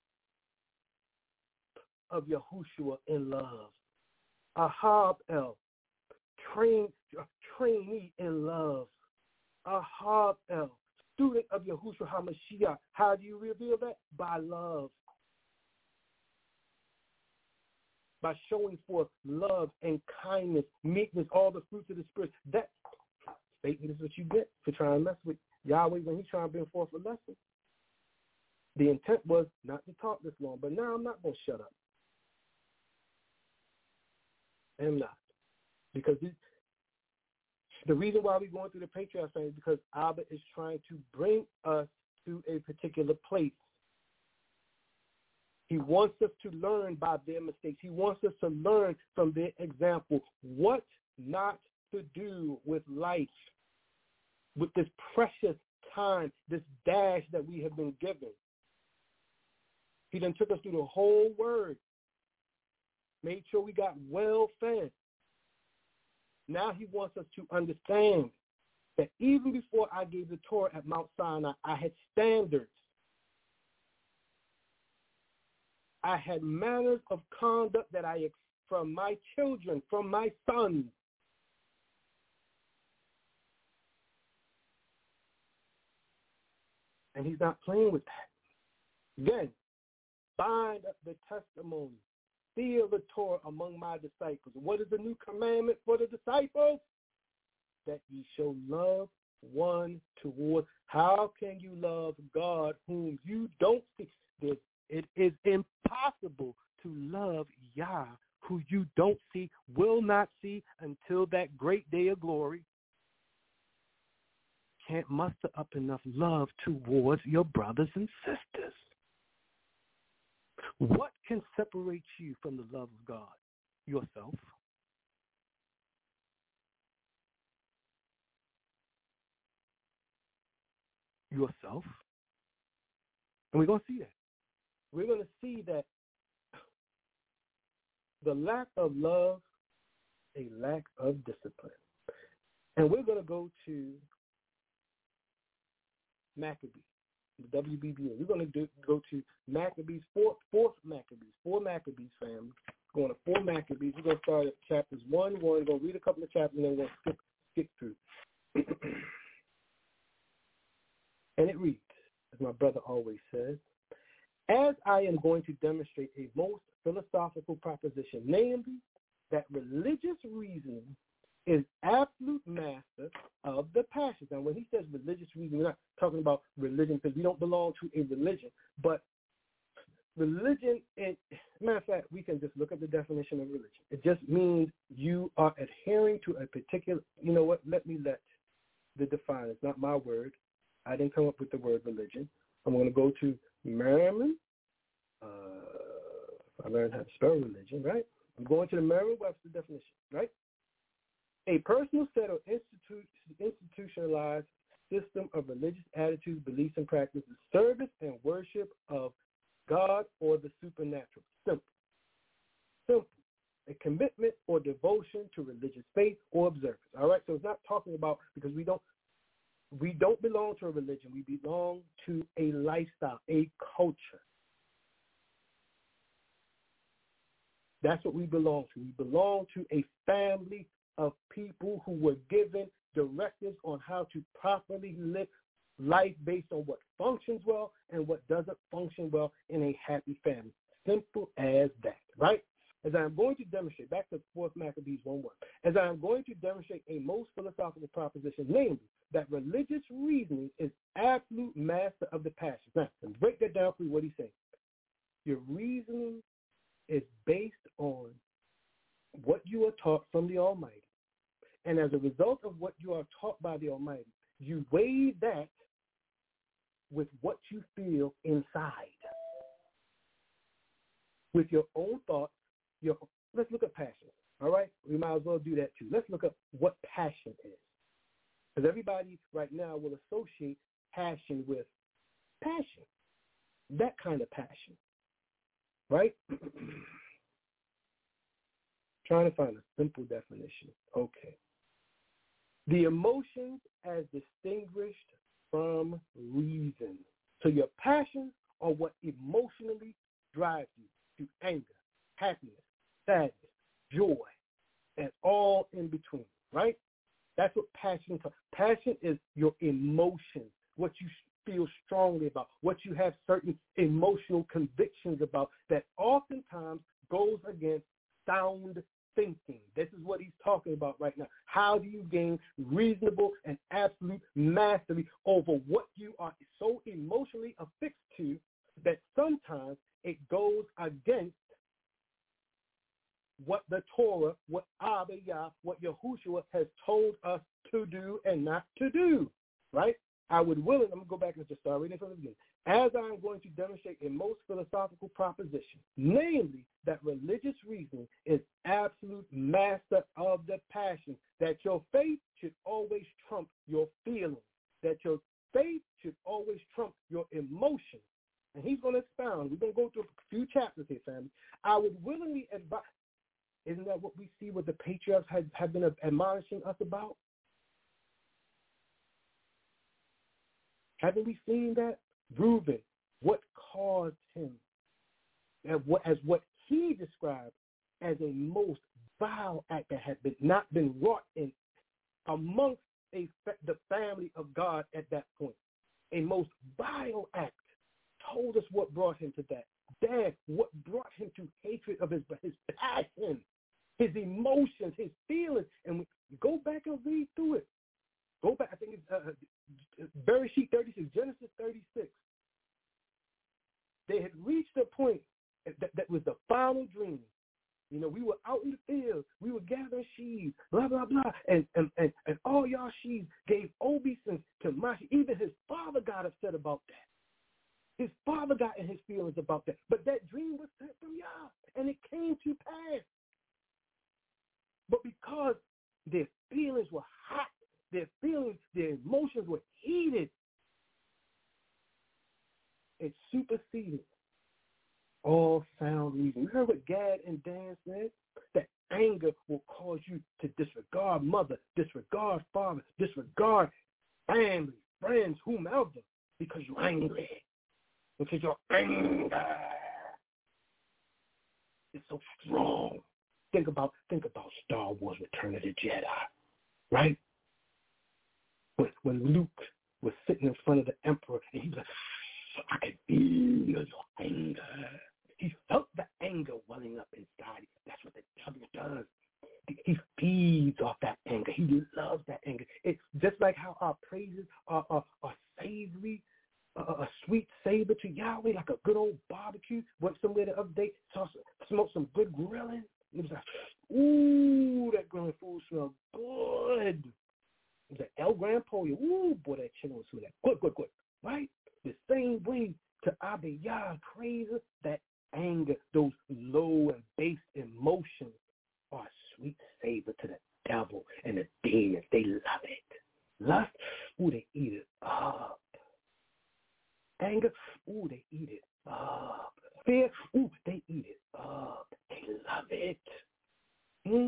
of Yahushua in love. Ahab El, train, a trainee in love, a Hab El, student of Yahushua HaMashiach. How do you reveal that? By love. By showing forth love and kindness, meekness, all the fruits of the Spirit. That, Satan, is what you get for trying to mess with Yahweh when he's trying to bring forth a lesson. The intent was not to talk this long, but now I'm not going to shut up. I'm not. Because this, the reason why we're going through the Patriarch thing is because Abba is trying to bring us to a particular place. He wants us to learn by their mistakes. He wants us to learn from their example what not to do with life, with this precious time, this dash that we have been given. He then took us through the whole word, made sure we got well fed. Now he wants us to understand that even before I gave the Torah at Mount Sinai, I had standards. I had manners of conduct that I expect from my children, from my sons. And he's not playing with that. Again, bind up the testimony. Seal the Torah among my disciples. What is the new commandment for the disciples? That ye show love one toward. How can you love God whom you don't see? There's It is impossible to love Yah, who you don't see, will not see until that great day of glory. Can't muster up enough love towards your brothers and sisters. What can separate you from the love of God? Yourself. Yourself. And we're going to see that. We're going to see that the lack of love, a lack of discipline. And we're going to go to Maccabees, the W B B A. We're going to do, go to Maccabees, four, fourth Maccabees, four Maccabees, family. Going to four Maccabees. We're going to start at chapters one, one. We're going to read a couple of chapters, and then we're going to skip, skip through. And it reads, as my brother always says, as I am going to demonstrate a most philosophical proposition, namely that religious reasoning is absolute master of the passions. Now, when he says religious reasoning, we're not talking about religion because we don't belong to a religion, but religion, and matter of fact, we can just look at the definition of religion. It just means you are adhering to a particular, you know what, let me let the define. It's not my word. I didn't come up with the word religion. I'm going to go to Merriam. Uh, I learned how to spell religion, right? I'm going to the Merriam-Webster definition, right? A personal set of institu- institutionalized system of religious attitudes, beliefs, and practices, service and worship of God or the supernatural. Simple. Simple. A commitment or devotion to religious faith or observance. All right? So it's not talking about, because we don't we don't belong to a religion. We belong to a lifestyle, a culture. That's what we belong to. We belong to a family of people who were given directives on how to properly live life based on what functions well and what doesn't function well in a happy family. Simple as that, right? As I am going to demonstrate, back to fourth Maccabees one one, as I am going to demonstrate a most philosophical proposition, namely that religious reasoning is absolute master of the passions. Now, let's break that down for you, what he's saying. Your reasoning is based on what you are taught from the Almighty. And as a result of what you are taught by the Almighty, you weigh that with what you feel inside. With your own thoughts, your let's look at passion, all right? We might as well do that too. Let's look up what passion is. Because everybody right now will associate passion with passion, that kind of passion, right? Trying to find a simple definition. Okay. The emotions as distinguished from reason. So your passions are what emotionally drives you to anger, happiness, sadness, joy, and all in between. right? That's what passion is. Passion is your emotion, what you feel strongly about, what you have certain emotional convictions about that oftentimes goes against sound thinking. This is what he's talking about right now. How do you gain reasonable and absolute mastery over what you are so emotionally affixed to that sometimes it goes against what the Torah, what Abba Yah, what Yahushua has told us to do and not to do, right? I would will it. I'm going to go back and just start reading from the beginning. As I am going to demonstrate a most philosophical proposition, namely that religious reasoning is absolute master of the passion, that your faith should always trump your feelings, that your faith should always trump your emotions. And he's going to expound. We're going to go through a few chapters here, family. I would willingly advise. Isn't that what we see what the patriarchs have, have been admonishing us about? Haven't we seen that? Reuben, what caused him, as what, as what he described as a most vile act that had been, not been wrought in amongst a, the family of God at that point. A most vile act. Told us what brought him to that. Dad, what brought him to hatred of his, his passion, his emotions, his feelings. And we go back and read through it. Go back, I think it's uh, Bereshit thirty-six, Genesis thirty-six. They had reached a point that, that was the final dream. You know, we were out in the field. We were gathering sheaves, blah, blah, blah. And and, and, and all y'all sheaves gave obeisance to my sheep. Even his father got upset about that. His father got in his feelings about that. But that dream was sent from Yah, and it came to pass. But because their feelings were hot, their feelings, their emotions were heated, it superseded all sound reason. You heard what Gad and Dan said? That anger will cause you to disregard mother, disregard father, disregard family, friends, whomever, because you're angry. Because your anger is so strong. Think about think about Star Wars Return of the Jedi, right? When, when Luke was sitting in front of the Emperor and he was like, I can feel your anger. He felt the anger welling up inside. That's what the devil does. He feeds off that anger. He loves that anger. It's just like how our praises are, are, are savory, uh, a sweet savor to Yahweh, like a good old barbecue. Went somewhere the other day, saw some, smoked some good grilling. It was like, ooh, that grilling food smelled good. It was like El Gran Pollo. Ooh, boy, that chicken was sweet. Good, good, good. Right? The same way to Abba Yah, praise that anger, those low and base emotions are sweet savor to the devil and the demons. They love it. Lust, ooh, they eat it up. Anger, ooh, they eat it up. Fear, ooh, they eat it up. They love it. Hmm?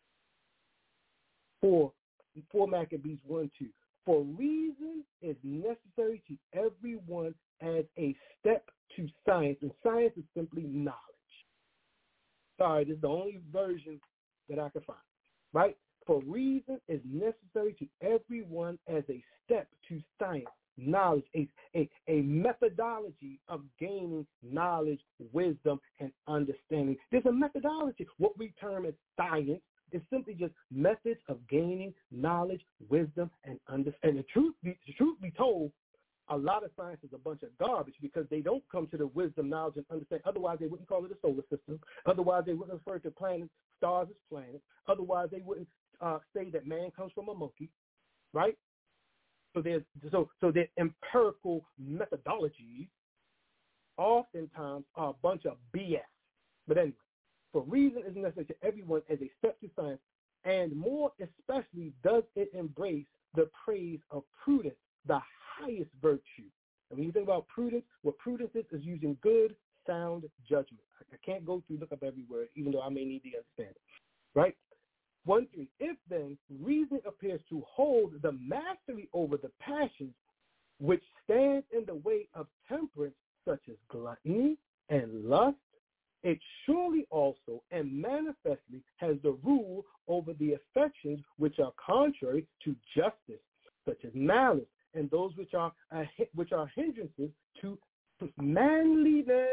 For, for Maccabees one, two. For reason is necessary to everyone as a step to science, and science is simply knowledge. Sorry, this is the only version that I can find, right? For reason is necessary to everyone as a step to science, knowledge, a, a, a methodology of gaining knowledge, wisdom, and understanding. There's a methodology. What we term as science is simply just methods of gaining knowledge, wisdom, and understanding. The truth be, the truth be told, a lot of science is a bunch of garbage because they don't come to the wisdom, knowledge, and understanding. Otherwise, they wouldn't call it a solar system. Otherwise, they wouldn't refer to planets, stars as planets. Otherwise, they wouldn't uh, say that man comes from a monkey, right? So there's so so their empirical methodologies oftentimes are a bunch of B S. But anyway, for reason is necessary to everyone as a step to science, and more especially does it embrace the praise of prudence, the highest virtue. And when you think about prudence, what prudence is, is using good, sound judgment. I can't go through, look up every word, even though I may need to understand it, right? One, three. If then reason appears to hold the mastery over the passions which stand in the way of temperance, such as gluttony and lust, it surely also and manifestly has the rule over the affections which are contrary to justice, such as malice, and those which are uh, which are hindrances to manliness.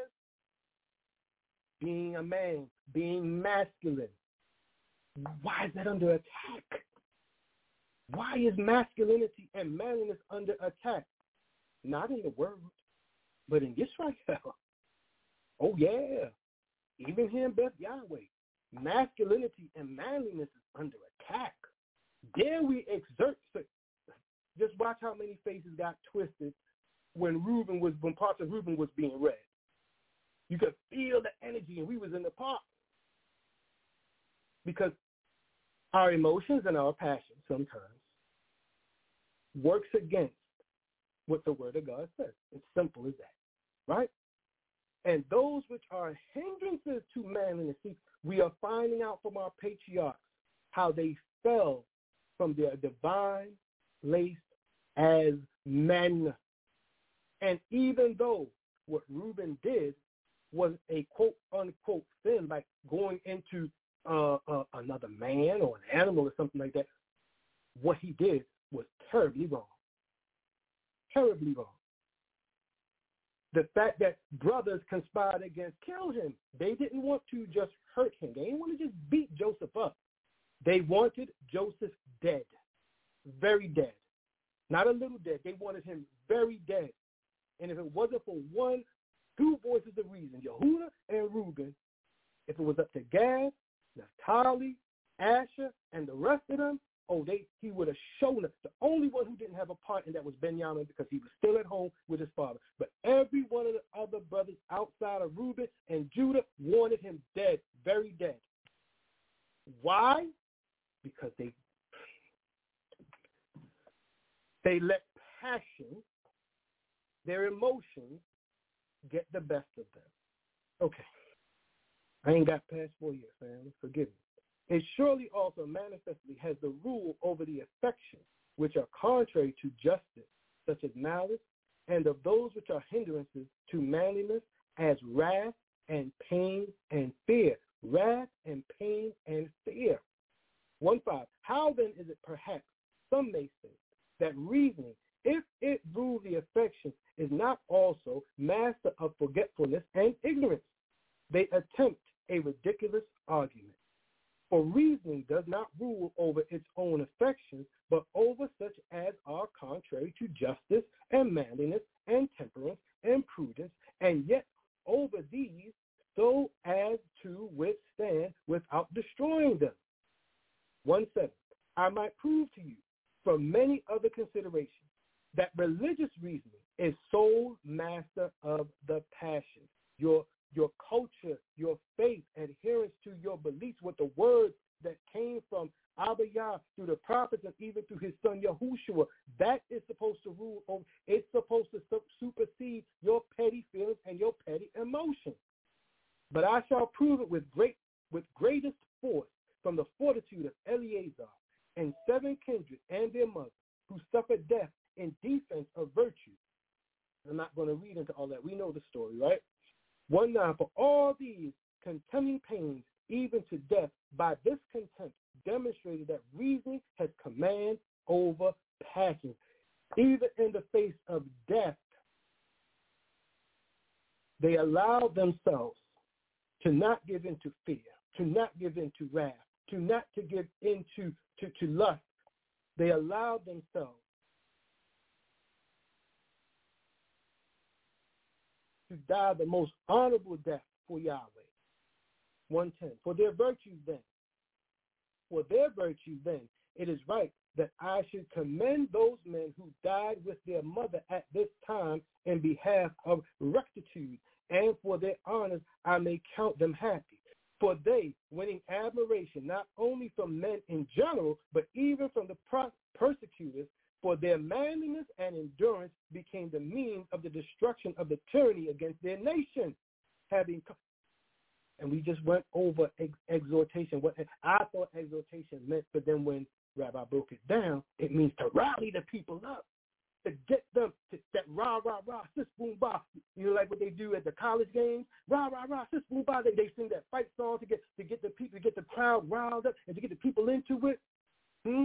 Being a man, being masculine. Why is that under attack? Why is masculinity and manliness under attack? Not in the world, but in Israel. Oh, yeah. Even here in Beth Yahweh, masculinity and manliness is under attack. Dare we exert? Just watch how many faces got twisted when Reuben was, when parts of Reuben was being read. You could feel the energy, and we was in the park. Because our emotions and our passions sometimes works against what the Word of God says. It's simple as that, right? And those which are hindrances to manliness, see, we are finding out from our patriarchs how they fell from their divine place as men. And even though what Reuben did was a quote-unquote sin, like going into uh, uh, another man or an animal or something like that, what he did was terribly wrong. Terribly wrong. The fact that brothers conspired against kill him, they didn't want to just hurt him. They didn't want to just beat Joseph up. They wanted Joseph dead, very dead. Not a little dead. They wanted him very dead. And if it wasn't for one, two voices of reason, Yehuda and Reuben, if it was up to Gad, Naphtali, Asher, and the rest of them, oh, they he would have shown us. The only one who didn't have a part in that was Benjamin because he was still at home with his father. But every one of the other brothers outside of Reuben and Judah wanted him dead, very dead. Why? Because they they let passion, their emotions, get the best of them. Okay. I ain't got past four years, man. Forgive me. It surely also manifestly has the rule over the affections which are contrary to justice, such as malice, and of those which are hindrances to manliness, as wrath and pain and fear. Wrath and pain and fear. one five. How then is it perhaps, some may say, that reasoning, if it rule the affections, is not also master of forgetfulness and ignorance? They attempt a ridiculous argument. For reasoning does not rule over its own affections, but over such as are contrary to justice and manliness and temperance and prudence, and yet over these so as to withstand without destroying them. one seven. I might prove to you from many other considerations that religious reasoning is sole master of the passions. Your your culture, your faith, adherence to your beliefs with the words that came from Abba Yah through the prophets and even through his son Yahushua, that is supposed to rule over. It's supposed to supersede your petty feelings and your petty emotions. But I shall prove it with great, with greatest force from the fortitude of Eleazar and seven kindred and their mothers who suffered death in defense of virtue. I'm not going to read into all that. We know the story, right? one nine. For all these contemning pains, even to death, by this contempt demonstrated that reasoning has command over passion. Even in the face of death, they allowed themselves to not give in to fear, to not give in to wrath, to not to give in to, to, to lust. They allowed themselves to die the most honorable death for Yahweh. one ten. For their virtues then, for their virtues then, it is right that I should commend those men who died with their mother at this time in behalf of rectitude, and for their honors I may count them happy. For they, winning admiration not only from men in general, but even from the persecutors, for their manliness and endurance became the means of the destruction of the tyranny against their nation. Having, and we just went over ex- exhortation. What I thought exhortation meant, but then when Rabbi broke it down, it means to rally the people up, to get them to, that rah, rah, rah, sis, boom, bah. You know, like what they do at the college games. Rah, rah, rah, sis, boom, bah. They, they sing that fight song to get to get the people, to get the crowd riled up and to get the people into it. Hmm?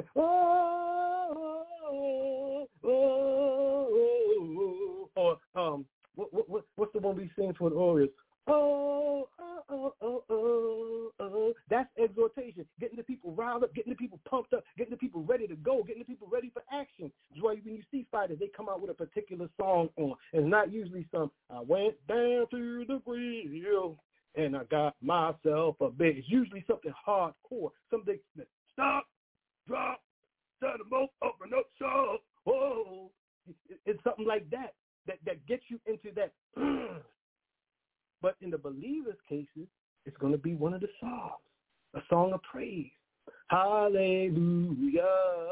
Oh, oh, oh, oh, or um, what, what, what, what's the one we sing for the Orioles? Oh, oh, oh, oh, oh, oh. That's exhortation. Getting the people riled up, getting the people pumped up, getting the people ready to go, getting the people ready for action. That's why when you see fighters, they come out with a particular song on. It's not usually some, I went down to the grill and I got myself a big. It's usually something hardcore, something that stop, drop, set them both up and up, so, oh. It's something like that, that, that gets you into that. But in the believers' cases, it's going to be one of the songs, a song of praise. Hallelujah.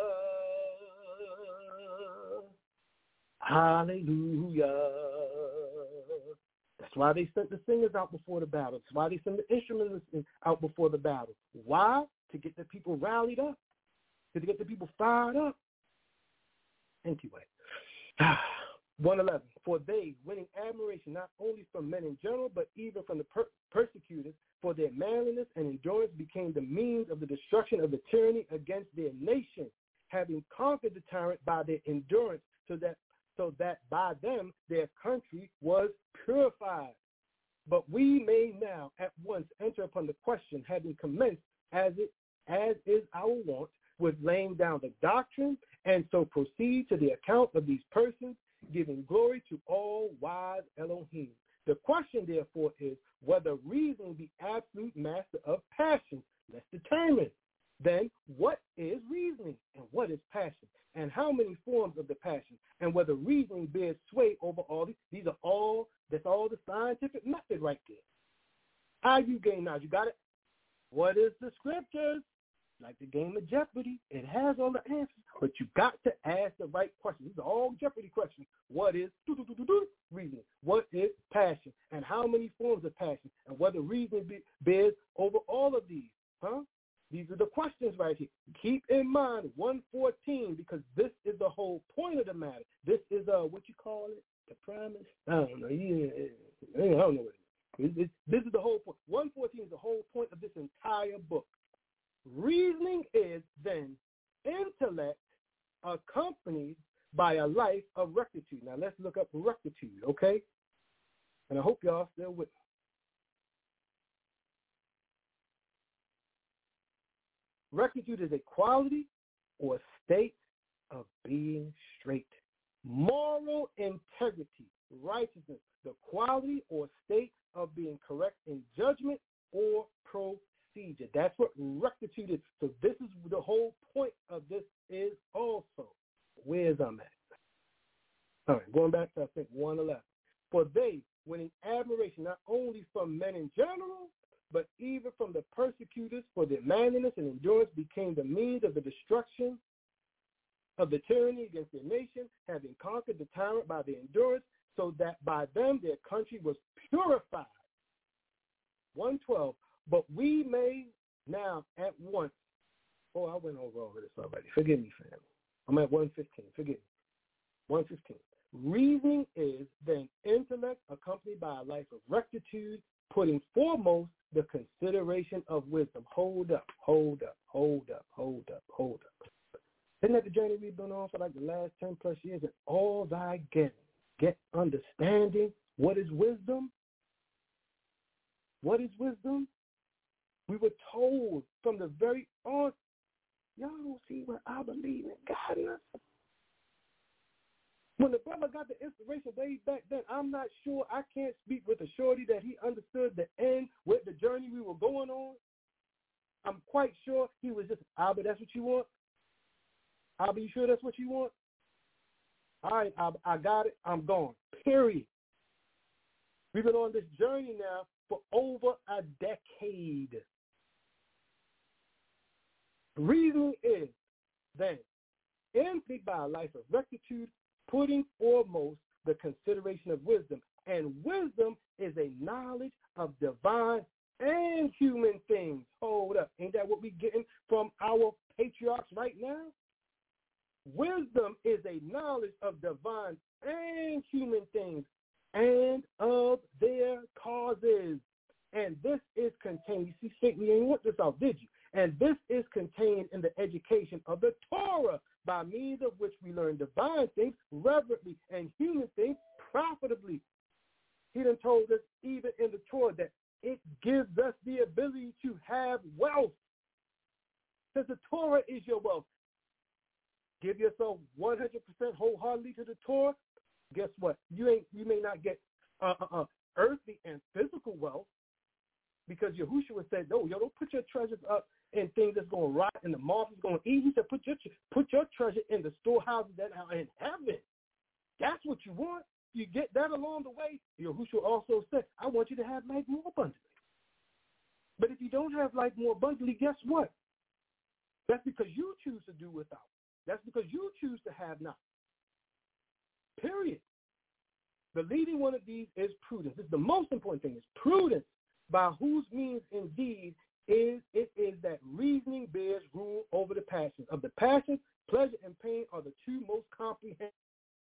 Hallelujah. That's why they sent the singers out before the battle. That's why they sent the instruments out before the battle. Why? To get the people rallied up, to get the people fired up. Anyway. one eleven, for they, winning admiration not only from men in general, but even from the per- persecutors, for their manliness and endurance became the means of the destruction of the tyranny against their nation, having conquered the tyrant by their endurance, so that so that by them their country was purified. But we may now at once enter upon the question, having commenced as it as is our wont, with laying down the doctrine, and so proceed to the account of these persons, giving glory to all wise Elohim. The question, therefore, is whether reason be absolute master of passion. Let's determine. Then, what is reasoning and what is passion? And how many forms of the passion? And whether reasoning bears sway over all these. These are all, that's all the scientific method right there. How you game now? You got it? What is the scriptures? Like the game of Jeopardy, it has all the answers, but you got to ask the right questions. These are all Jeopardy questions. What is reasoning? What is passion? And how many forms of passion? And whether reasoning be, bears over all of these? Huh? These are the questions right here. Keep in mind one fourteen, because this is the whole point of the matter. This is uh what you call it, the premise. I don't know. Yeah, I don't know what it is. It's, this is the whole point. one fourteen is the whole point of this entire book. Reasoning is then intellect accompanied by a life of rectitude. Now let's look up rectitude, okay? And I hope y'all still with me. Rectitude is a quality or state of being straight. Moral integrity, righteousness, the quality or state of being correct in judgment or procedure. That's what rectitude is. So this is the whole point of this is also. Where's I'm at? All right, going back to, I think, one eleven. For they, winning admiration not only from men in general, but even from the persecutors, for their manliness and endurance became the means of the destruction of the tyranny against their nation, having conquered the tyrant by their endurance, so that by them their country was purified. one twelve. But we may now at once, oh, I went over all of this already. Forgive me, family. I'm at one fifteen. Forgive me. one fifteen. Reasoning is then intellect accompanied by a life of rectitude, putting foremost the consideration of wisdom. Hold up, hold up, hold up, hold up, hold up. Isn't that the journey we've been on for like the last ten plus years? And all thy getting, get understanding. What is wisdom? What is wisdom? We were told from the very on, y'all don't see what I believe in God. When the brother got the inspiration way back then, I'm not sure, I can't speak with a surety that he understood the end with the journey we were going on. I'm quite sure he was just, Albert, that's what you want? Albert, you sure that's what you want? All right, Albert, I got it. I'm gone. Period. We've been on this journey now for over a decade. Reasoning is then emptied by a life of rectitude, putting foremost the consideration of wisdom. And wisdom is a knowledge of divine and human things. Hold up. Ain't that what we getting from our patriarchs right now? Wisdom is a knowledge of divine and human things and of their causes. And this is contained. You see, Satan, you ain't want this out, did you? And this is contained in the education of the Torah, by means of which we learn divine things reverently and human things profitably. He done told us even in the Torah that it gives us the ability to have wealth. Because the Torah is your wealth. Give yourself one hundred percent wholeheartedly to the Torah. Guess what? You ain't. You may not get uh, uh, uh, earthly and physical wealth, because Yahushua said, no, yo, don't put your treasures up in things that's going to rot and the moth is going to eat. He said, put your, put your treasure in the storehouses that are in heaven. That's what you want. You get that along the way. Yahushua also said, I want you to have life more abundantly. But if you don't have life more abundantly, guess what? That's because you choose to do without. That's because you choose to have not. Period. The leading one of these is prudence. This is the most important thing, is prudence, by whose means indeed is it is that reasoning bears rule over the passions. Of the passions, pleasure and pain are the two most comprehensive.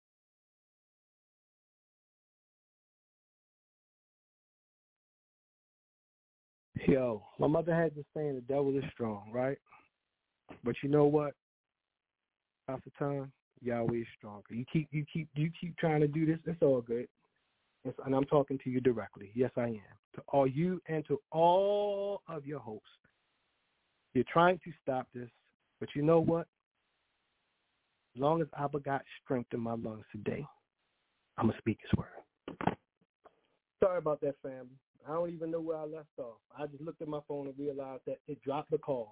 Yo, my mother had this saying, the devil is strong, right? But you know what? Pastor Tom, Yahweh is stronger. You keep you keep you keep trying to do this, it's all good. It's, and I'm talking to you directly. Yes, I am. To all you and to all of your hosts. You're trying to stop this, but you know what? As long as Abba got strength in my lungs today, I'm going to speak his word. Sorry about that, family. I don't even know where I left off. I just looked at my phone and realized that it dropped the call.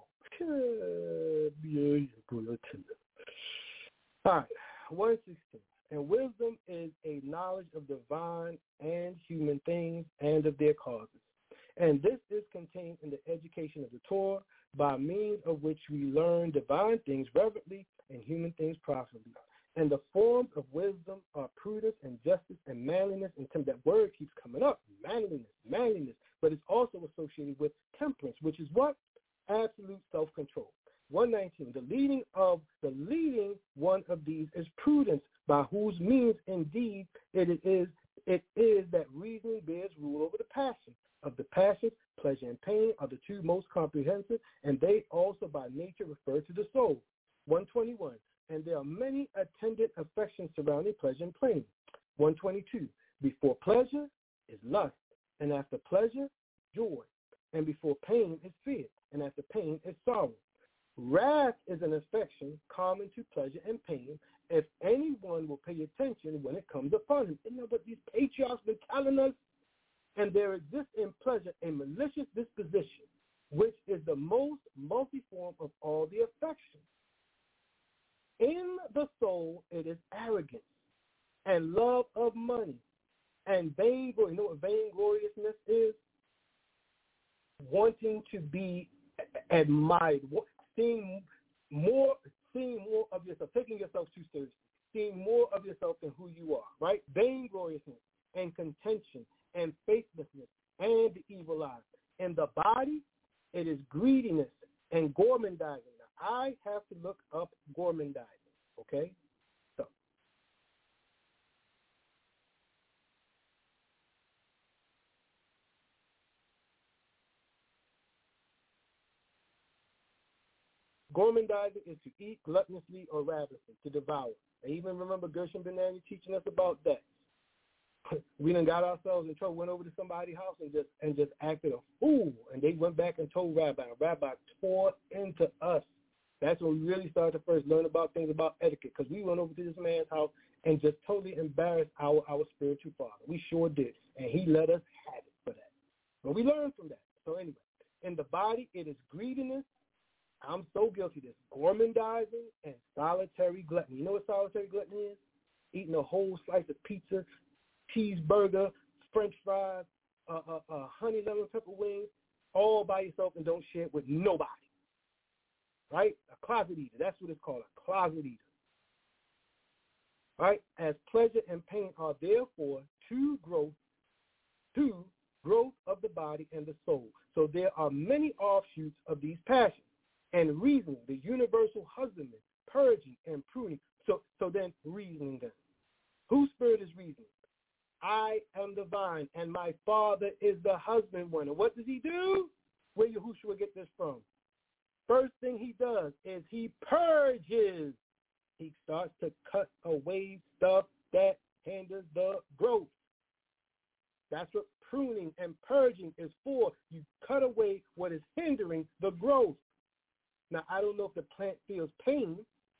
All right, one sixteen. And wisdom is a knowledge of divine and human things and of their causes. And this is contained in the education of the Torah, by means of which we learn divine things reverently and human things profitably. And the forms of wisdom are prudence and justice and manliness. And that word keeps coming up, manliness, manliness. But it's also associated with temperance, which is what? Absolute self-control. one nineteen, the leading of the leading one of these is prudence, by whose means indeed it is it is that reasoning bears rule over the passion. Of the passions, pleasure and pain are the two most comprehensive, and they also by nature refer to the soul. one twenty-one, and there are many attendant affections surrounding pleasure and pain. one twenty-two, before pleasure is lust, and after pleasure, joy, and before pain is fear, and after pain is sorrow. Wrath is an affection common to pleasure and pain, if anyone will pay attention when it comes upon him. Isn't that what these patriarchs been telling us? And there exists in pleasure a malicious disposition, which is the most multiform of all the affections. In the soul, it is arrogance and love of money and vainglory. You know what vaingloriousness is? Wanting to be admired, seeing more, seeing more of yourself, taking yourself too seriously, seeing more of yourself than who you are, right? Vaingloriousness and contention and faithlessness and the evil eye. In the body, it is greediness and gormandizing. Now, I have to look up gormandizing, okay? So, gormandizing is to eat gluttonously or ravenously, to devour. I even remember Gershom Ben-Ani teaching us about that. We done got ourselves in trouble, went over to somebody's house and just and just acted a fool. And they went back and told Rabbi. Rabbi tore into us. That's when we really started to first learn about things about etiquette, because we went over to this man's house and just totally embarrassed our, our spiritual father. We sure did. And he let us have it for that. But we learned from that. So anyway, in the body, it is greediness. I'm so guilty of this. Gormandizing and solitary gluttony. You know what solitary gluttony is? Eating a whole slice of pizza, cheeseburger, French fries, uh, uh, uh, honey lemon pepper wings, all by yourself and don't share it with nobody. Right? A closet eater. That's what it's called, a closet eater. Right? As pleasure and pain are therefore two growth, two growth of the body and the soul. So there are many offshoots of these passions. And reasoning, the universal husbandman, purging and pruning. So, so then reasoning then. Whose spirit is reasoning? I am the vine, and my Father is the husbandman. And what does he do? Where Yahushua get this from? First thing he does is he purges. He starts to cut away stuff that hinders the growth. That's what pruning and purging is for. You cut away what is hindering the growth. Now, I don't know if the plant feels pain,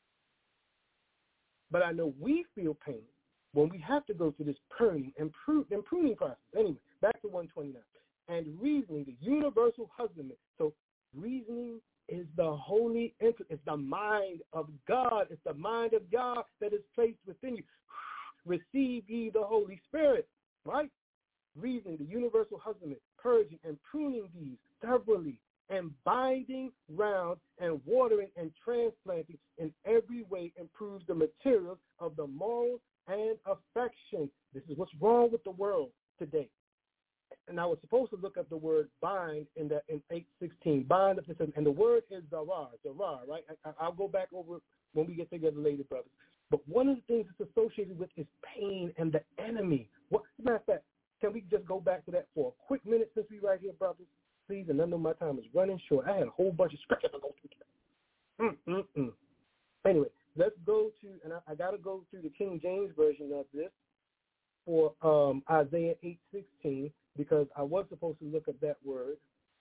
but I know we feel pain when we have to go through this pruning and, prune, and pruning process. Anyway, back to one twenty-nine. And reasoning, the universal husbandman. So reasoning is the holy interest. It's the mind of God. It's the mind of God that is placed within you. Receive ye the Holy Spirit, right? Reasoning, the universal husbandman, purging and pruning these severally, and binding round and watering and transplanting in every way improves the materials of the morals and affection. This is what's wrong with the world today. And I was supposed to look up the word bind in the in eight sixteen. Bind, and the word is zarar, zarar, right? I, I'll go back over it when we get together later, brothers. But one of the things it's associated with is pain and the enemy. What, as a matter of fact, can we just go back to that for a quick minute since we right here, brothers? Please, and I know my time is running short. I had a whole bunch of scriptures to go through today. Mm-mm-mm. Anyway, let's go to, and I, I got to go through the King James version of this for um, Isaiah eight sixteen, because I was supposed to look at that word.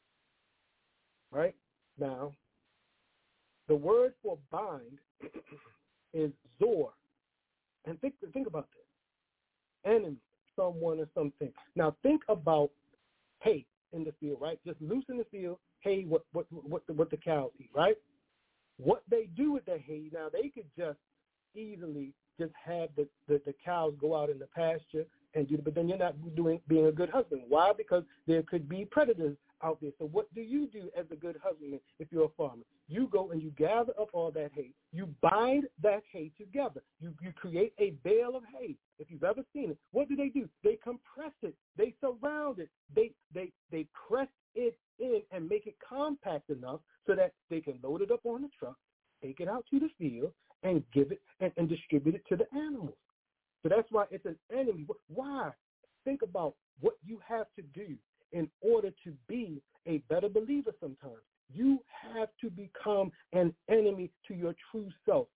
Right? Now, the word for bind is zor. And think, think about this. Enemy, someone or something. Now, think about hay in the field, right? Just loose in the field, hay, what what what the, what the cows eat, right? What they do with the hay, now they could just easily just have the, the, the cows go out in the pasture and do it, but then you're not doing being a good husband. Why? Because there could be predators out there. So what do you do as a good husbandman if you're a farmer? You go and you gather up all that hay. You bind that hay together. You you create a bale of hay. If you've ever seen it, what do they do? They compress it. They surround it. They they they press it in and make it compact enough so that they can load it up on the truck, take it out to the field, and give it and, and distribute it to the animals. So that's why it's an enemy. Why? Think about what you have to do in order to be a better believer sometimes. You have to become an enemy to your true self.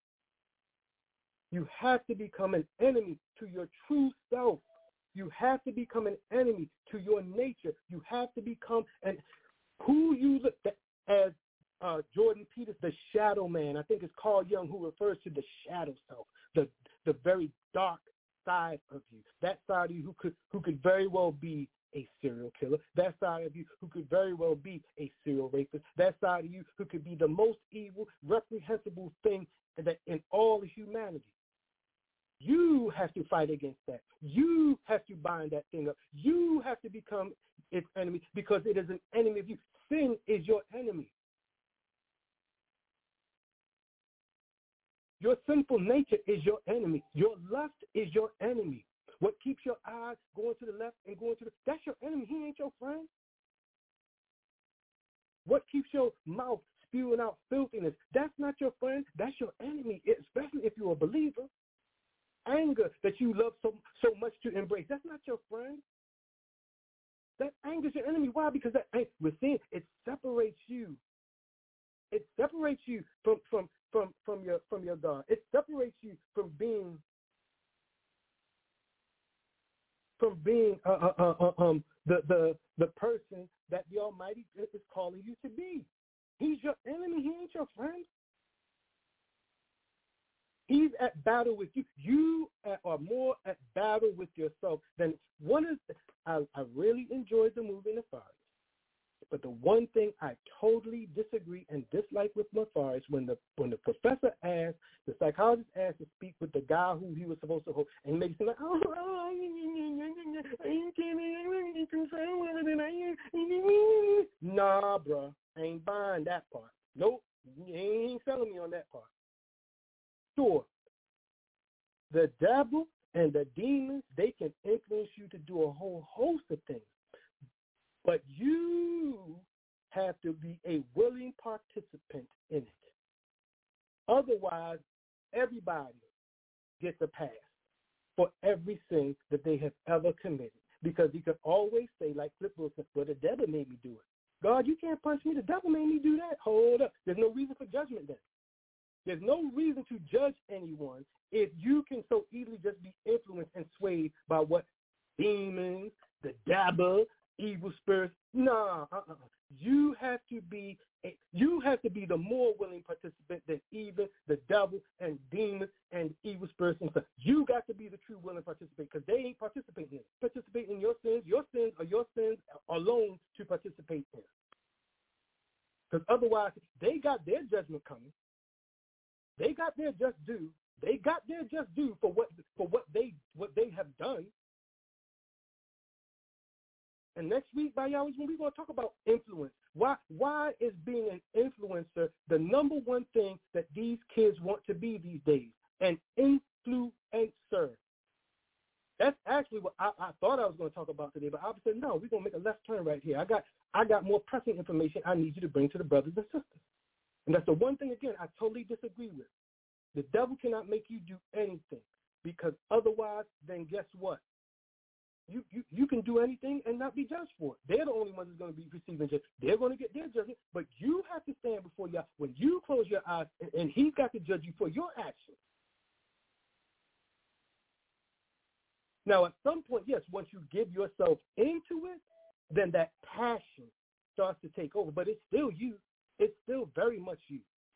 You have to become an enemy to your true self. You have to become an enemy to your nature. You have to become an who you look at as uh, Jordan Peters, the shadow man. I think it's Carl Jung who refers to the shadow self, the the very dark side of you. That side of you who could who could very well be a serial killer. That side of you who could very well be a serial rapist. That side of you who could be the most evil, reprehensible thing that in all of humanity. You have to fight against that. You have to bind that thing up. You have to become its enemy because it is an enemy of you. Sin is your enemy. Your sinful nature is your enemy. Your lust is your enemy. What keeps your eyes going to the left and going to the, that's your enemy. He ain't your friend. What keeps your mouth spewing out filthiness, that's not your friend. That's your enemy, especially if you're a believer. Anger that you love so so much to embrace, that's not your friend. That anger is your enemy. Why? Because that within it separates you. It separates you from from from from your from your God. It separates you from being from being uh, uh, uh, um the the the person that the Almighty is calling you to be. He's your enemy. He ain't your friend. He's at battle with you. You are more at battle with yourself than one of the, I, I really enjoyed the movie Nefarious. But the one thing I totally disagree and dislike with Nefarious, when the when the professor asked, the psychologist asked to speak with the guy who he was supposed to hold, and he makes it like, oh, oh, I ain't kidding, nah, bro, I ain't buying that part. Nope, he ain't selling me on that part. Sure, the devil and the demons, they can influence you to do a whole host of things. But you have to be a willing participant in it. Otherwise, everybody gets a pass for every sin that they have ever committed. Because he could always say, like Flip Wilson, well, the devil made me do it. God, you can't punish me. The devil made me do that. Hold up. There's no reason for judgment then. There's no reason to judge anyone if you can so easily just be influenced and swayed by what demons, the devil, evil spirits. Nah, uh-uh. You have to be a, you have to be the more willing participant than even the devil and demons and evil spirits and stuff. You got to be the true willing participant because they ain't participating in it. Participate in your sins. Your sins are your sins alone to participate in. Because otherwise, they got their judgment coming. They got their just due. They got their just due for what for what they what they have done. And next week, by y'all, we're going to talk about influence. Why why is being an influencer the number one thing that these kids want to be these days? An influencer. That's actually what I, I thought I was going to talk about today, but I said, no, we're going to make a left turn right here. I got I got more pressing information I need you to bring to the brothers and sisters. And that's the one thing, again, I totally disagree with. The devil cannot make you do anything because otherwise, then guess what? You, you you can do anything and not be judged for it. They're the only ones that's going to be receiving judgment. They're going to get their judgment, but you have to stand before y'all. When you close your eyes, and, and he's got to judge you for your actions. Now, at some point, yes, once you give yourself into it, then that passion starts to take over. But it's still you. It's still very much you.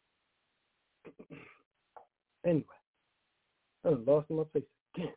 Anyway, I lost my place again.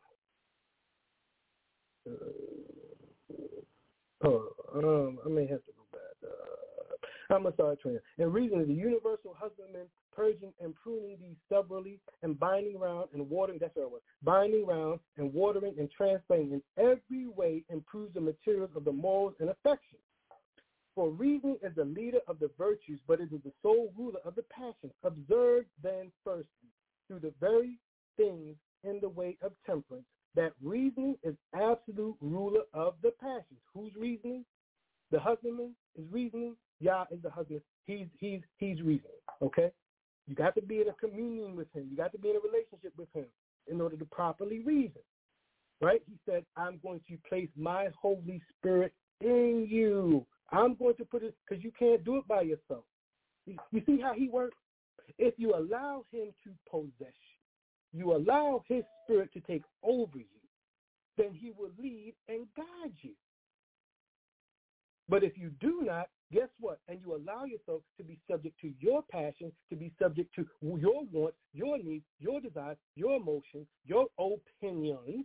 Uh, oh, um, I may have to go back. Uh, I'm going to start training. And reason is the universal husbandman purging and pruning these severally and binding round and watering, that's what it was, binding round and watering and transplanting in every way improves the materials of the morals and affections. For reason is the leader of the virtues, but it is the sole ruler of the passions. Observe then firstly, through the very things in the way of temperance, that reasoning is absolute ruler of the passions. Who's reasoning? The husbandman is reasoning. Yah is the husband. He's he's he's reasoning. Okay? You got to be in a communion with him. You got to be in a relationship with him in order to properly reason. Right? He said, I'm going to place my Holy Spirit in you. I'm going to put it, because you can't do it by yourself. You, you see how he works? If you allow him to possess you, you allow his spirit to take over you, then he will lead and guide you. But if you do not, guess what? And you allow yourself to be subject to your passion, to be subject to your wants, your needs, your desires, your emotions, your opinions,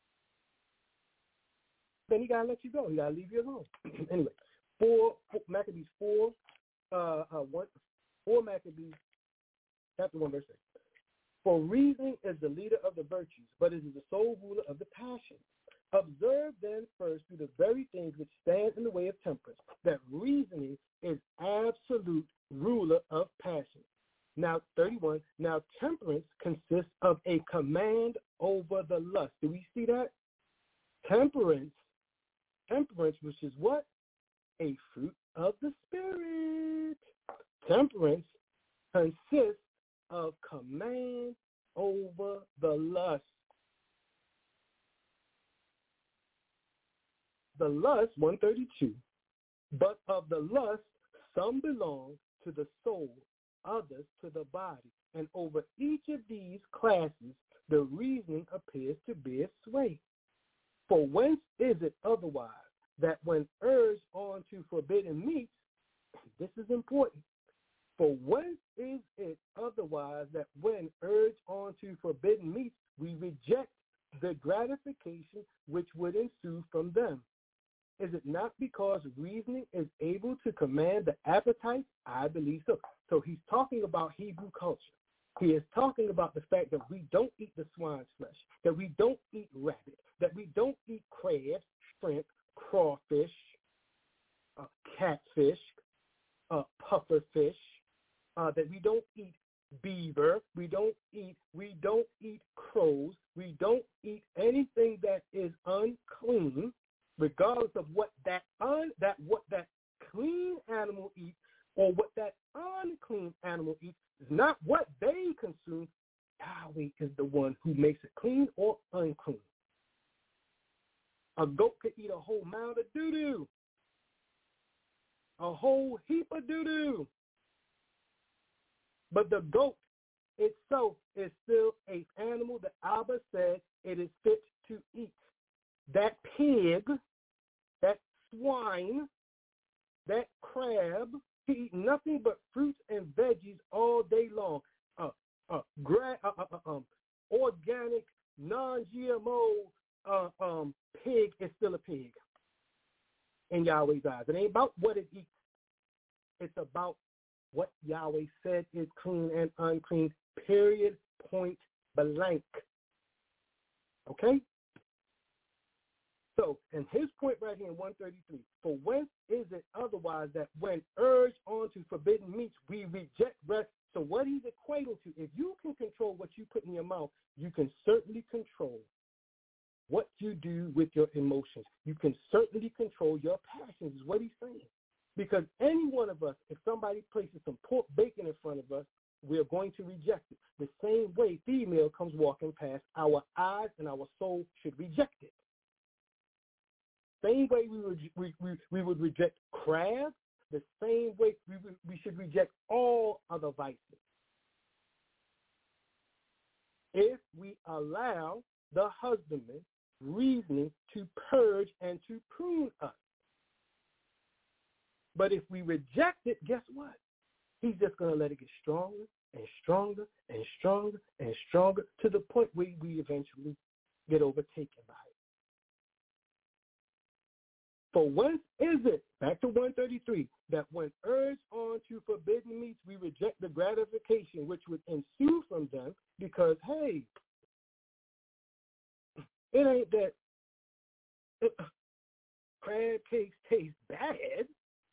then he got to let you go. He got to leave you alone. Anyway, four, four Maccabees four, uh, uh, one, four Maccabees, chapter one, verse six. For reasoning is the leader of the virtues, but it is the sole ruler of the passions. Observe then first through the very things which stand in the way of temperance, that reasoning is absolute ruler of passion. Now, thirty-one, now temperance consists of a command over the lust. Do we see that? Temperance, temperance, which is what? A fruit of the Spirit. Temperance consists of command over the lust. The lust, one thirty-two, but of the lust some belong to the soul, others to the body, and over each of these classes the reasoning appears to bear sway. For whence is it otherwise that when urged on to forbidden meats, this is important, for whence is it otherwise that when urged on to forbidden meats, we reject the gratification which would ensue from them? Is it not because reasoning is able to command the appetite? I believe so. So he's talking about Hebrew culture. He is talking about the fact that we don't eat the swine's flesh, that we don't eat rabbit, that we don't eat crabs, shrimp, crawfish, uh, catfish, uh, pufferfish, uh, that we don't eat beaver, we don't eat, we don't eat crows, we don't eat anything that is unclean, regardless of what that un, that what that clean animal eats or what that unclean animal eats is not what they consume. Yahweh is the one who makes it clean or unclean. A goat could eat a whole mound of doo-doo, a whole heap of doo-doo. But the goat itself is still an animal that Abba said it is fit to eat. That pig, that swine, that crab, he eat nothing but fruits and veggies all day long. Uh, uh, gra- uh, uh, uh, um, organic, non-G M O uh, um, pig is still a pig in Yahweh's eyes. It ain't about what it eats. It's about what Yahweh said is clean and unclean, period, point blank. Okay? So, and his point right here in one thirty-three, for whence is it otherwise that when urged on to forbidden meats, we reject rest? So what he's equating to, if you can control what you put in your mouth, you can certainly control what you do with your emotions. You can certainly control your passions, is what he's saying. Because any one of us, if somebody places some pork bacon in front of us, we're going to reject it. The same way female comes walking past, our eyes and our soul should reject it. Same way we would, we, we, we would reject crab, the same way we, would, we should reject all other vices. If we allow the husbandman reasoning to purge and to prune us. But if we reject it, guess what? He's just going to let it get stronger and stronger and stronger and stronger to the point where we eventually get overtaken by it. For whence is it, back to one thirty-three, that when urged on to forbidden meats, we reject the gratification which would ensue from them because, hey, it ain't that it, uh, crab cakes taste bad.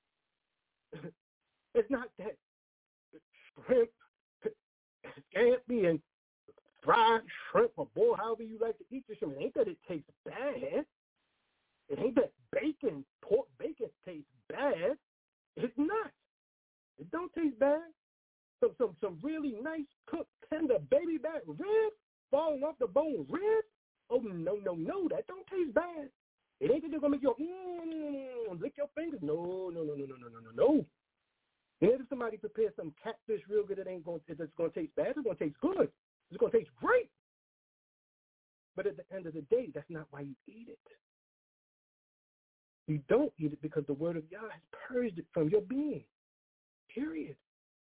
It's not that shrimp, scampi, and fried shrimp, or boy, however you like to eat your shrimp. It ain't that it tastes bad. It ain't that bacon, pork bacon tastes bad. It's not. It don't taste bad. Some some some really nice cooked tender baby back ribs falling off the bone ribs. Oh no no no, that don't taste bad. It ain't that they're gonna make you mm, lick your fingers. No no no no no no no no no. And if somebody prepares some catfish real good, it ain't going. It's going to taste bad. It's going to taste good. It's going to taste great. But at the end of the day, that's not why you eat it. You don't eat it because the word of Yah has purged it from your being. Period.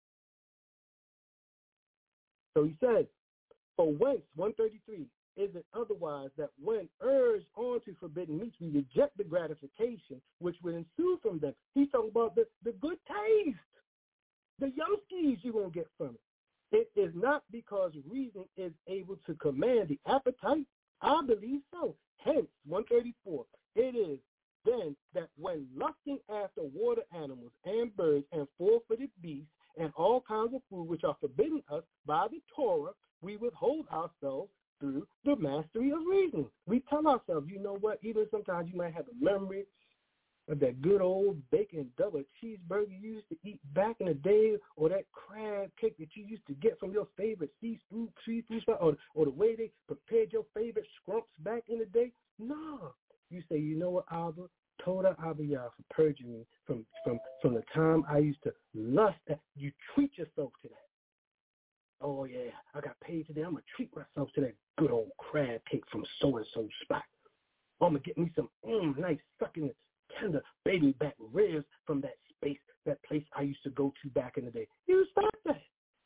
So he says, for whence, one thirty-three, is it otherwise that when urged on to forbidden meats, we reject the gratification which would ensue from them? He's talking about the, the good taste, the yumskies you're going to get from it. It is not because reason is able to command the appetite. I believe so. Hence, one thirty-four, it is then that when lusting after water animals and birds and four-footed beasts and all kinds of food which are forbidden us by the Torah, we withhold ourselves through the mastery of reason. We tell ourselves, you know what, even sometimes you might have a memory of that good old bacon double cheeseburger you used to eat back in the day, or that crab cake that you used to get from your favorite seafood, seafood spot, or, or the way they prepared your favorite scrumps back in the day. No. You say, you know what, Abba? Toda Abba Yah for purging me from, from, from the time I used to lust at. You treat yourself to that. Oh, yeah, I got paid today. I'm going to treat myself to that good old crab cake from so-and-so spot. I'm going to get me some mm, nice sucking tender baby back ribs from that space, that place I used to go to back in the day. You start that.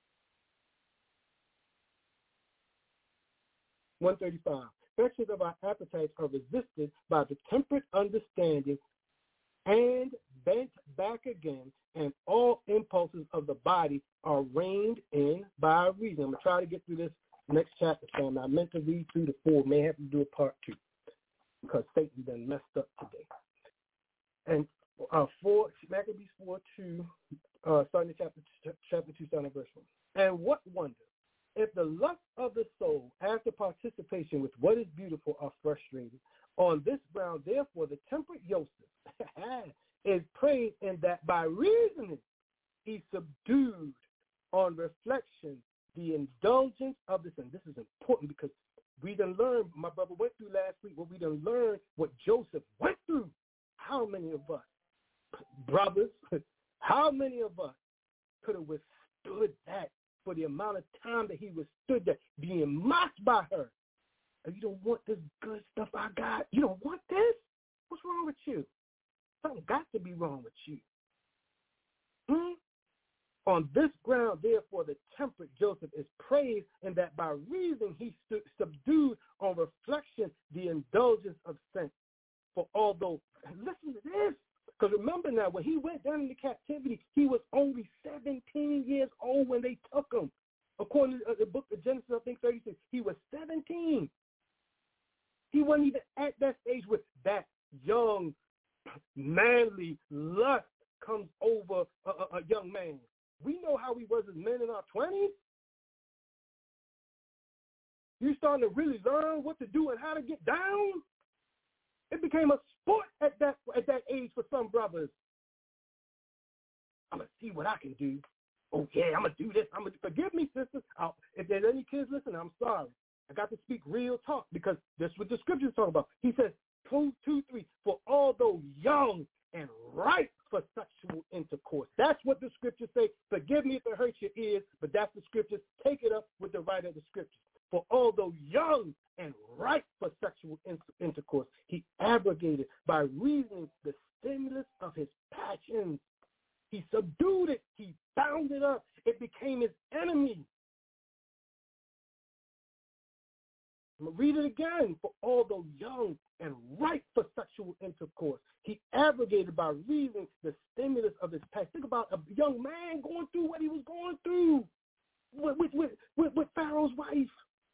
one thirty-five. Affections of our appetites are resisted by the temperate understanding and bent back again, and all impulses of the body are reined in by reason. I'm going to try to get through this next chapter, Sam. I meant to read through the four. May have to do a part two because Satan done messed up today. And uh, four, Maccabees four two, uh, starting in chapter, chapter two, starting at verse one. And what wonder if the lust of the soul after participation with what is beautiful are frustrated. On this ground, therefore, the temperate Yosef is praised in that by reasoning he subdued on reflection the indulgence of the sin. This is important because we done learned, my brother went through last week, what we done learned what Joseph went through. How many of us, brothers, how many of us could have withstood that for the amount of time that he withstood that, being mocked by her? You don't want this good stuff I got? You don't want this? What's wrong with you? Something got to be wrong with you. Hmm? On this ground, therefore, the temperate Joseph is praised, and that by reason he stu- subdued on reflection the indulgence of sin. For although, listen to this, because remember now, when he went down into captivity, he was only seventeen years old when they took him. According to the book of Genesis, I think thirty-six, he was seventeen. He wasn't even at that stage where that young, manly lust comes over a, a, a young man. We know how we was as men in our twenties. You starting to really learn what to do and how to get down. It became a sport at that at that age for some brothers. I'm gonna see what I can do. Oh yeah, I'm gonna do this. I'm gonna forgive me, sisters. I'll, if there's any kids listening, I'm sorry. I got to speak real talk because that's what the scriptures talk about. He says, two, two, three, for although young and ripe for sexual intercourse. That's what the scriptures say. Forgive me if it hurts your ears, but that's the scriptures. Take it up with the writer of the scriptures. For although young and ripe for sexual intercourse, he abrogated by reasoning the stimulus of his passions. He subdued it. He bound it up. It became his enemy. I'm going to read it again. For although young and ripe for sexual intercourse, he abrogated by reason the stimulus of his passion. Think about a young man going through what he was going through with, with, with, with, with Pharaoh's wife.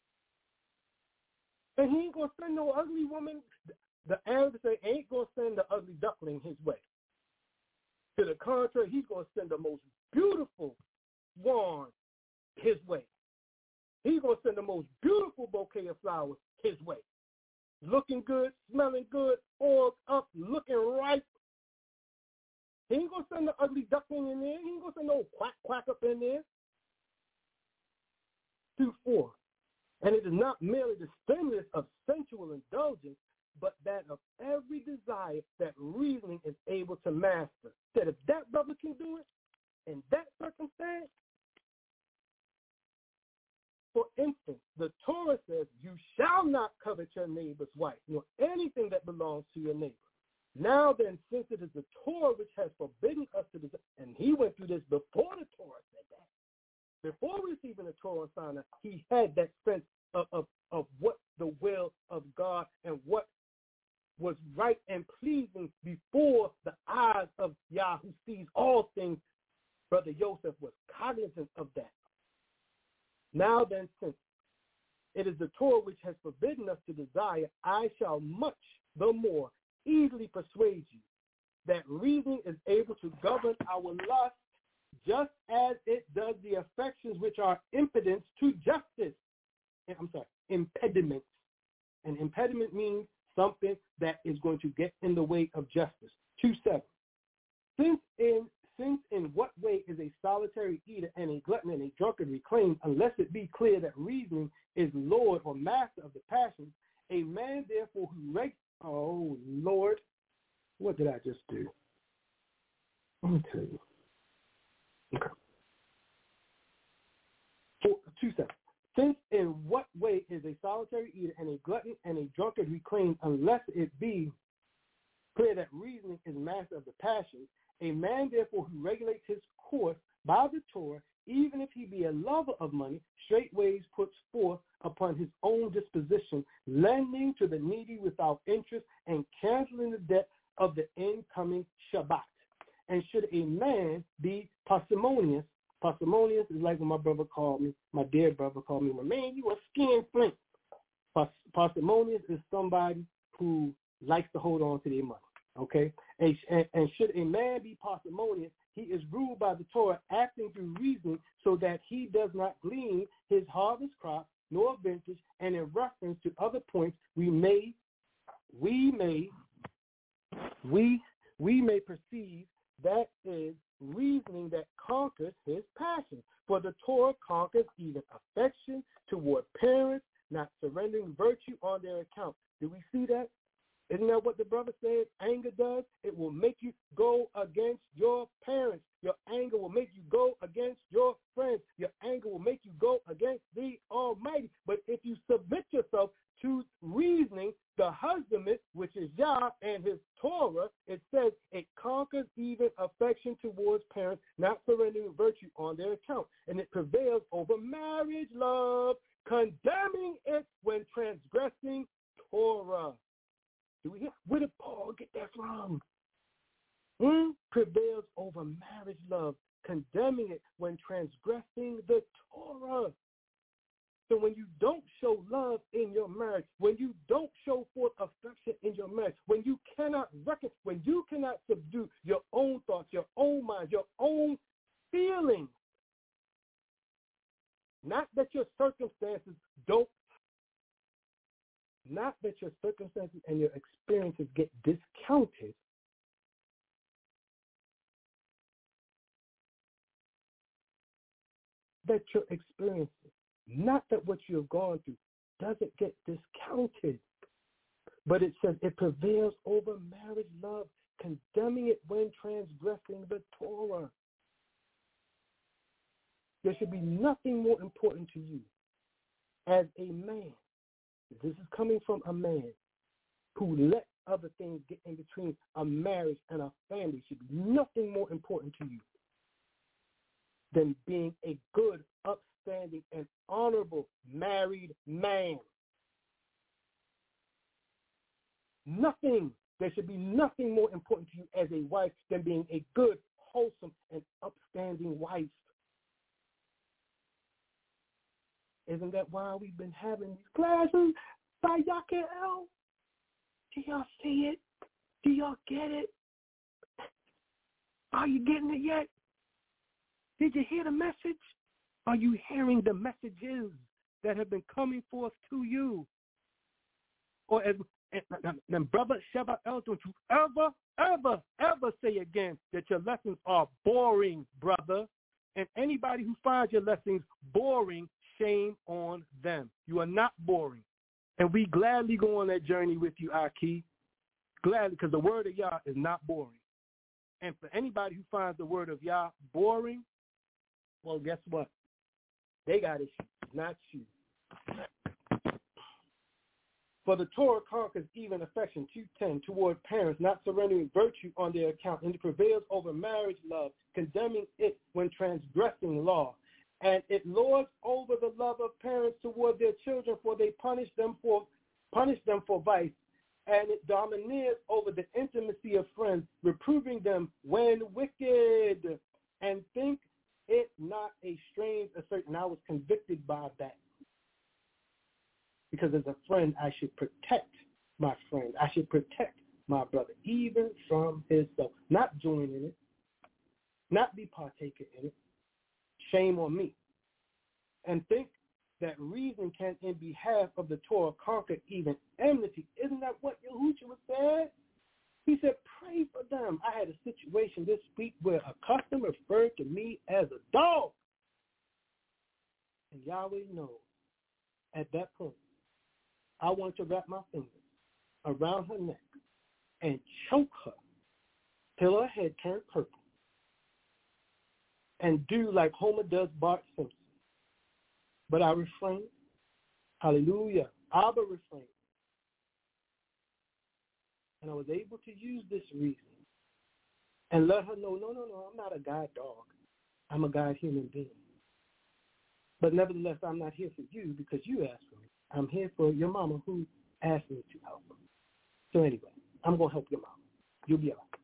And he ain't going to send no ugly woman. The Arabs say ain't going to send the ugly duckling his way. To the contrary, he's going to send the most beautiful swan his way. He's going to send the most beautiful bouquet of flowers his way. Looking good, smelling good, oiled up, looking right. He ain't going to send the ugly duckling in there. He ain't going to send no quack quack up in there. Two, four. And it is not merely the stimulus of sensual indulgence, but that of every desire that reasoning is able to master. That if that brother can do it in that circumstance, for instance, the Torah says, you shall not covet your neighbor's wife, nor anything that belongs to your neighbor. Now then, since it is the Torah which has forbidden us to desire, and he went through this before the Torah said that. Before receiving the Torah on Sinai, he had that sense of, of, of what the will of God and what was right and pleasing before the eyes of Yah who sees all things. Brother Joseph was cognizant of that. Now then, since it is the Torah which has forbidden us to desire, I shall much the more easily persuade you that reason is able to govern our lust just as it does the affections which are impediments to justice. I'm sorry, impediments. An impediment means something that is going to get in the way of justice. Two seven. Since in Since in what way is a solitary eater and a glutton and a drunkard reclaimed, unless it be clear that reasoning is Lord or master of the passions, a man therefore who reg- oh Lord, what did I just do? Let me tell you. Okay. Four, two seven. Since in what way is a solitary eater and a glutton and a drunkard reclaimed, unless it be clear that reasoning is master of the passions, a man, therefore, who regulates his course by the Torah, even if he be a lover of money, straightways puts forth upon his own disposition, lending to the needy without interest and canceling the debt of the incoming Shabbat. And should a man be parsimonious, parsimonious is like when my brother called me, my dear brother called me, well, man, you a skin flint. Pars- parsimonious is somebody who likes to hold on to their money. Okay, and, and, and should a man be parsimonious, he is ruled by the Torah, acting through reasoning, so that he does not glean his harvest crop nor vintage. And in reference to other points, we may, we may, we we may perceive That is reasoning that conquers his passion. For the Torah conquers even affection toward parents, not surrendering virtue on their account. Do we see that? Isn't that what the brother said anger does? It will make you go against your parents. Your anger will make you go against your friends. Your anger will make you go against the Almighty. But if you submit yourself to reasoning, the husbandman, which is Yah and his Torah, it says it conquers even affection towards parents, not surrendering virtue on their account. And it prevails over marriage love, condemning it when transgressing Torah. Do we hear? Where did Paul get that from? Hmm? Prevails over marriage love, condemning it when transgressing the Torah. So when you don't show love in your marriage, when you don't show forth affection in your marriage, when you cannot reckon, when you cannot subdue your own thoughts, your own mind, your own feelings, not that your circumstances don't, not that your circumstances and your experiences get discounted, that your experiences, not that what you have gone through, doesn't get discounted. But it says it prevails over marriage love, condemning it when transgressing the Torah. There should be nothing more important to you as a man. This is coming from a man who let other things get in between a marriage and a family. Should be nothing more important to you than being a good, upstanding, and honorable married man. Nothing. There should be nothing more important to you as a wife than being a good, wholesome, and upstanding wife. Isn't that why we've been having these classes by Yakel? Do y'all see it? Do y'all get it? Are you getting it yet? Did you hear the message? Are you hearing the messages that have been coming forth to you? Or as and, and, and Brother Shabbat El, don't you ever, ever, ever say again that your lessons are boring, brother. And anybody who finds your lessons boring, shame on them. You are not boring. And we gladly go on that journey with you, Aki. Gladly, because the word of Yah is not boring. And for anybody who finds the word of Yah boring, well, guess what? They got issues, not you. For the Torah conquers even affection, two ten, toward parents, not surrendering virtue on their account, and it prevails over marriage love, condemning it when transgressing law. And it lords over the love of parents toward their children, for they punish them for punish them for vice. And it domineers over the intimacy of friends, reproving them when wicked. And think it not a strange assertion. I was convicted by that. Because as a friend, I should protect my friend. I should protect my brother, even from himself. Not join in it. Not be partaker in it. Shame on me. And think that reason can, in behalf of the Torah, conquer even enmity. Isn't that what Yahushua said? He said, pray for them. I had a situation this week where a customer referred to me as a dog. And Yahweh knows, at that point, I want to wrap my fingers around her neck and choke her till her head turned purple. And do like Homer does Bart Simpson. But I refrained. Hallelujah. Abba refrained. And I was able to use this reason and let her know, no, no, no, I'm not a God dog. I'm a God human being. But nevertheless, I'm not here for you because you asked for me. I'm here for your mama who asked me to help her. So anyway, I'm going to help your mama. You'll be all right.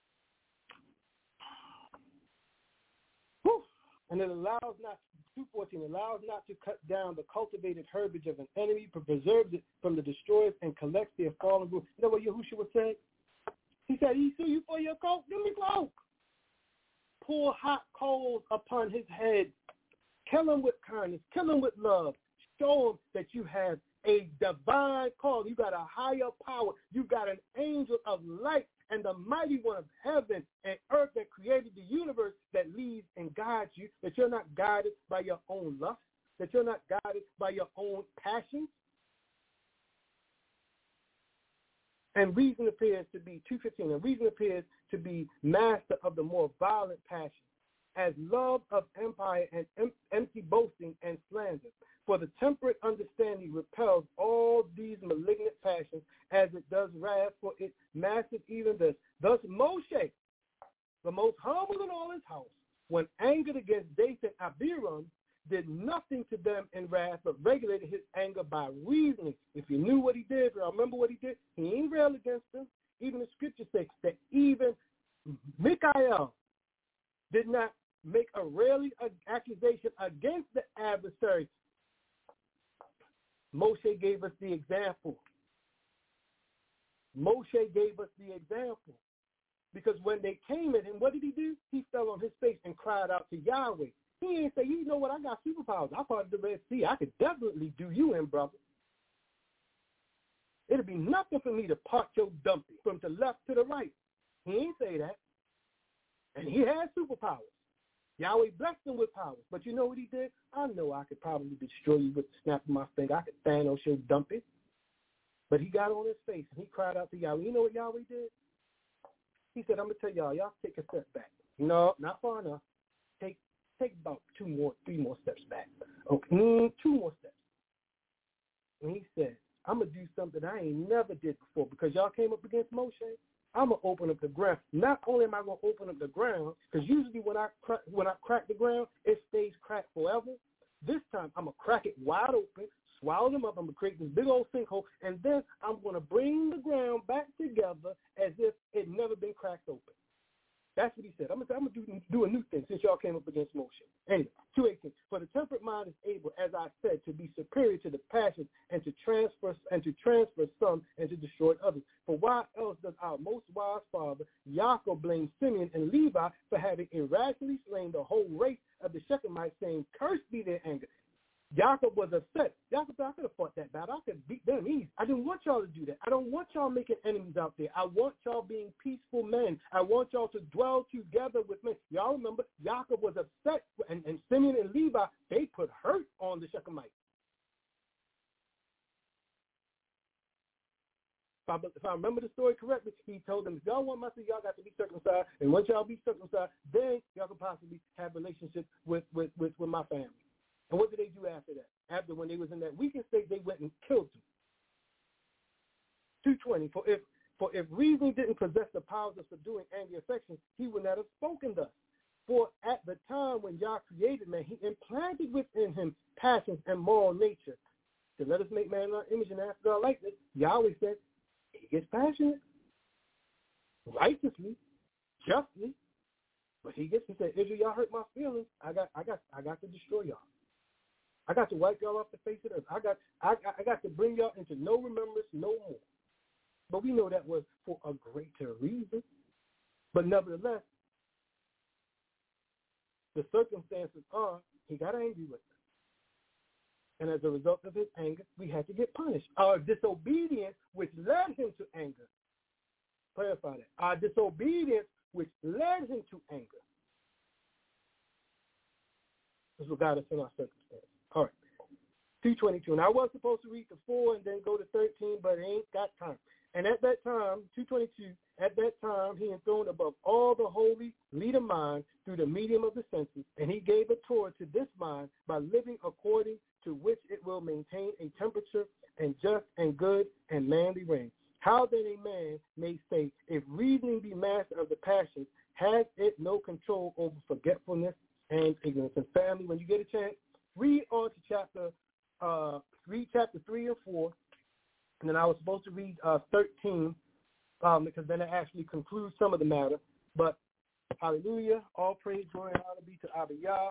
Whew. And it allows not, two fourteen, allows not to cut down the cultivated herbage of an enemy, but preserves it from the destroyers and collects their fallen group. You know what Yahushua said? He said, he sue you for your coat? Give me cloak. Pour hot coals upon his head. Kill him with kindness. Kill him with love. Show him that you have a divine call. You got a higher power. You got an angel of light and the mighty one of heaven and earth that created the universe that leads and guides you, that you're not guided by your own lust, that you're not guided by your own passions. And reason appears to be, two fifteen, and reason appears to be master of the more violent passions, as love of empire and em- empty boasting and slander. For the temperate understanding repels all these malignant passions as it does wrath, for it masters even this. Thus Moshe, the most humble in all his house, when angered against Dathan and Abiram, did nothing to them in wrath, but regulated his anger by reasoning. If you knew what he did, if you remember what he did, he ain't railed against them. Even the scripture says that even Michael did not make a railing accusation against the adversary. Moshe gave us the example. Moshe gave us the example. Because when they came at him, what did he do? He fell on his face and cried out to Yahweh. He ain't say, you know what, I got superpowers. I part of the Red Sea. I could definitely do you in, brother. It'll be nothing for me to part your dumpy from the left to the right. He ain't say that. And he had superpowers. Yahweh blessed him with powers. But you know what he did? I know I could probably destroy you with the snap of my finger. I could Thanos your dumpy. But he got on his face and he cried out to Yahweh. You know what Yahweh did? He said, I'm going to tell y'all, y'all take a step back. No, not far enough. Take take about two more, three more steps back. Okay, mm, two more steps. And he said, I'm going to do something I ain't never did before because y'all came up against Moshe. I'm going to open up the ground. Not only am I going to open up the ground, because usually when I, crack, when I crack the ground, it stays cracked forever. This time, I'm going to crack it wide open, swallow them up. I'm going to create this big old sinkhole, and then I'm going to bring the ground back together as if it never been cracked open. That's what he said. I'm going to, I'm going to do, do a new thing since y'all came up against Moshe. Anyway, two eighteen. For the temperate mind is able, as I said, to be superior to the passions and to transfer and to transfer some and to destroy others. For why else does our most wise father Yaakov blame Simeon and Levi for having irrationally slain the whole race of the Shechemites, saying, "Cursed be their anger." Yaakov was upset. Yaakov said, I could have fought that battle. I could beat them easy. I didn't want y'all to do that. I don't want y'all making enemies out there. I want y'all being peaceful men. I want y'all to dwell together with me. Y'all remember, Yaakov was upset, and, and Simeon and Levi, they put hurt on the Shechemites. If I, if I remember the story correctly, he told them, if y'all want my seed, y'all got to be circumcised. And once y'all be circumcised, then y'all can possibly have relationships with, with, with, with my family. And what did they do after that? After when they was in that weakened state, they went and killed him. two twenty, for if for if reason didn't possess the powers of subduing angry affections, he would not have spoken thus. For at the time when Yah created man, he implanted within him passions and moral nature. To let us make man in our image and after our likeness, Yahweh said, he gets passionate, righteously, justly, but he gets, he said, Israel, y'all hurt my feelings. I got, I got, I got to destroy y'all. I got to wipe y'all off the face of the earth. I got, I, I got to bring y'all into no remembrance no more. But we know that was for a greater reason. But nevertheless, the circumstances are he got angry with us. And as a result of his anger, we had to get punished. Our disobedience, which led him to anger. Clarify that. Our disobedience, which led him to anger. This is what got us in our circumstances. All right. two twenty-two. And I was supposed to read the four and then go to thirteen, but I ain't got time. And at that time, two twenty-two, at that time he enthroned above all the holy leader mind through the medium of the senses, and he gave a Torah to this mind by living according to which it will maintain a temperature and just and good and manly reign. How then a man may say, if reasoning be master of the passions, has it no control over forgetfulness and ignorance? And family, when you get a chance, read on to chapter, uh, read chapter three and four, and then I was supposed to read uh, thirteen, um, because then it actually concludes some of the matter. But hallelujah, all praise, glory, and honor be to Abba Yah.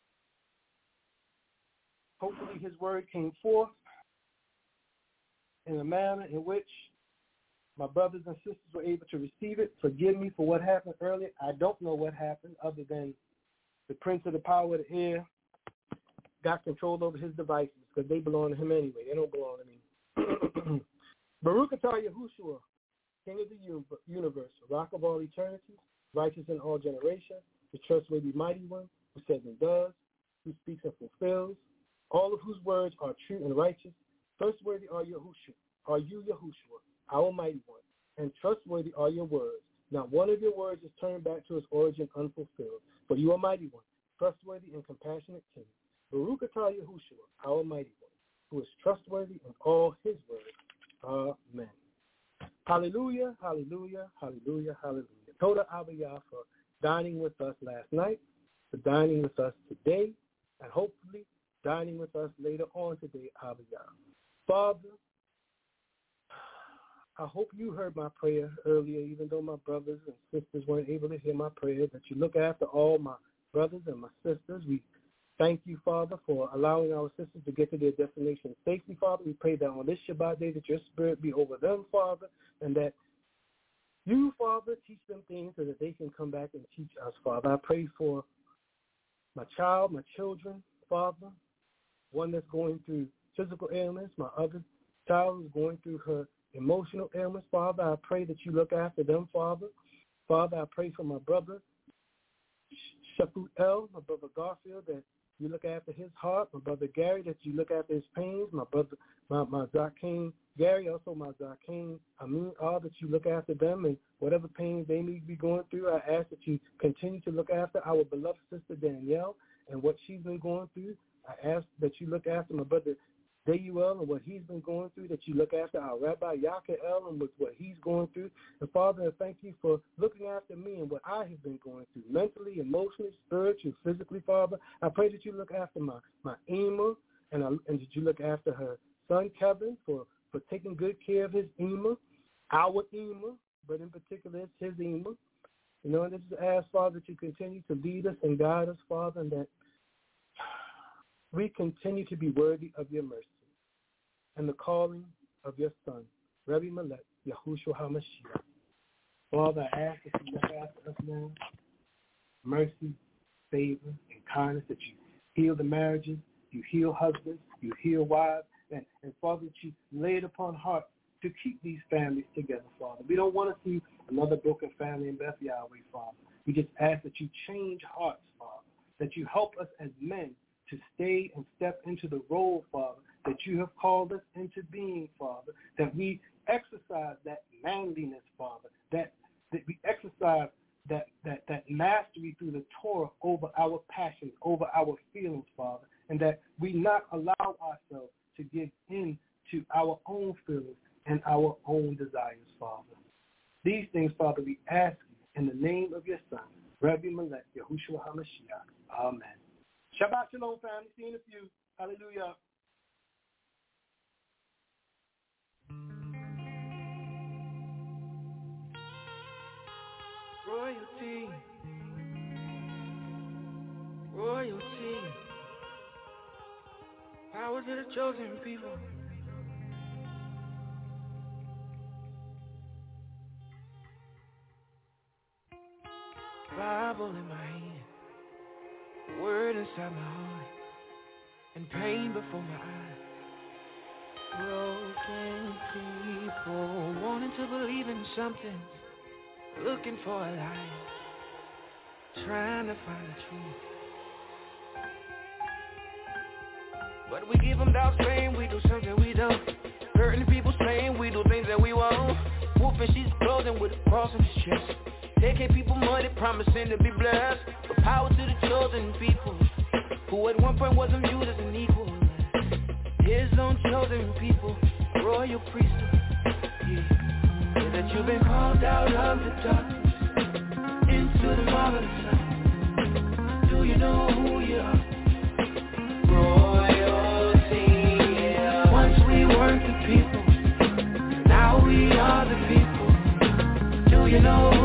Hopefully his word came forth in a manner in which my brothers and sisters were able to receive it. Forgive me for what happened earlier. I don't know what happened other than the prince of the power of the air got control over his devices because they belong to him anyway. They don't belong to me. Baruch atah Yahushua, King of the universe, rock of all eternity, righteous in all generations, the trustworthy mighty one, who says and does, who speaks and fulfills, all of whose words are true and righteous. Trustworthy are Yahushua, are you Yahushua, our mighty one, and trustworthy are your words. Not one of your words is turned back to its origin unfulfilled, for you are mighty one, trustworthy and compassionate King. Baruch atah Yahushua, our mighty one, who is trustworthy in all his words. Amen. Hallelujah, hallelujah, hallelujah, hallelujah. Toda Abiyah for dining with us last night, for dining with us today, and hopefully dining with us later on today, Abiyah. Father, I hope you heard my prayer earlier, even though my brothers and sisters weren't able to hear my prayer, that you look after all my brothers and my sisters. We thank you, Father, for allowing our sisters to get to their destination safely, Father. We pray that on this Shabbat day that your spirit be over them, Father, and that you, Father, teach them things so that they can come back and teach us, Father. I pray for my child, my children, Father, one that's going through physical ailments, my other child who's going through her emotional ailments, Father. I pray that you look after them, Father. Father, I pray for my brother, Shafut El, my brother Garfield, that you look after his heart. My brother Gary, that you look after his pains. My brother, my, my Zakeem Gary, also my Zakeem Amin, all that you look after them and whatever pains they may be going through. I ask that you continue to look after our beloved sister Danielle and what she's been going through. I ask that you look after my brother Deuel and what he's been going through, that you look after our Rabbi Yakael and with what he's going through. And Father, thank you for looking after me and what I have been going through, mentally, emotionally, spiritually, physically, Father. I pray that you look after my, my Ema and, I, and that you look after her son, Kevin, for, for taking good care of his Ema, our Ema, but in particular it's his Ema. You know, and this is ask, Father, that you continue to lead us and guide us, Father, and that we continue to be worthy of your mercy and the calling of your Son, Rebbe Melech, Yahushua HaMashiach. Father, I ask that you look after us now. Mercy, favor, and kindness, that you heal the marriages, you heal husbands, you heal wives, and, and Father, that you lay it upon hearts to keep these families together, Father. We don't want to see another broken family in Beth Yahweh, Father. We just ask that you change hearts, Father, that you help us as men to stay and step into the role, Father, that you have called us into being, Father, that we exercise that manliness, Father, that, that we exercise that, that, that mastery through the Torah over our passions, over our feelings, Father, and that we not allow ourselves to give in to our own feelings and our own desires, Father. These things, Father, we ask you in the name of your Son, Rebbe Melech, Yahushua HaMashiach. Amen. Shabbat Shalom, family. See you in a few. Hallelujah. Royalty, royalty, power to the chosen people. Bible in my hand, word inside my heart, and pain before my eyes. Broken people wanting to believe in something, looking for a lie, trying to find the truth. But we give them doubts, saying we do something we don't. Hurting people's pain, we do things that we won't. Wolfing she's clothing with a cross on his chest, taking people money, promising to be blessed. But power to the chosen people, who at one point wasn't viewed as an equal. His own chosen people, royal priesthood, yeah. So that you've been called out of the darkness into the marvelous light. Do you know who you are? Royalty, yeah. Once we weren't the people, now we are the people. Do you know who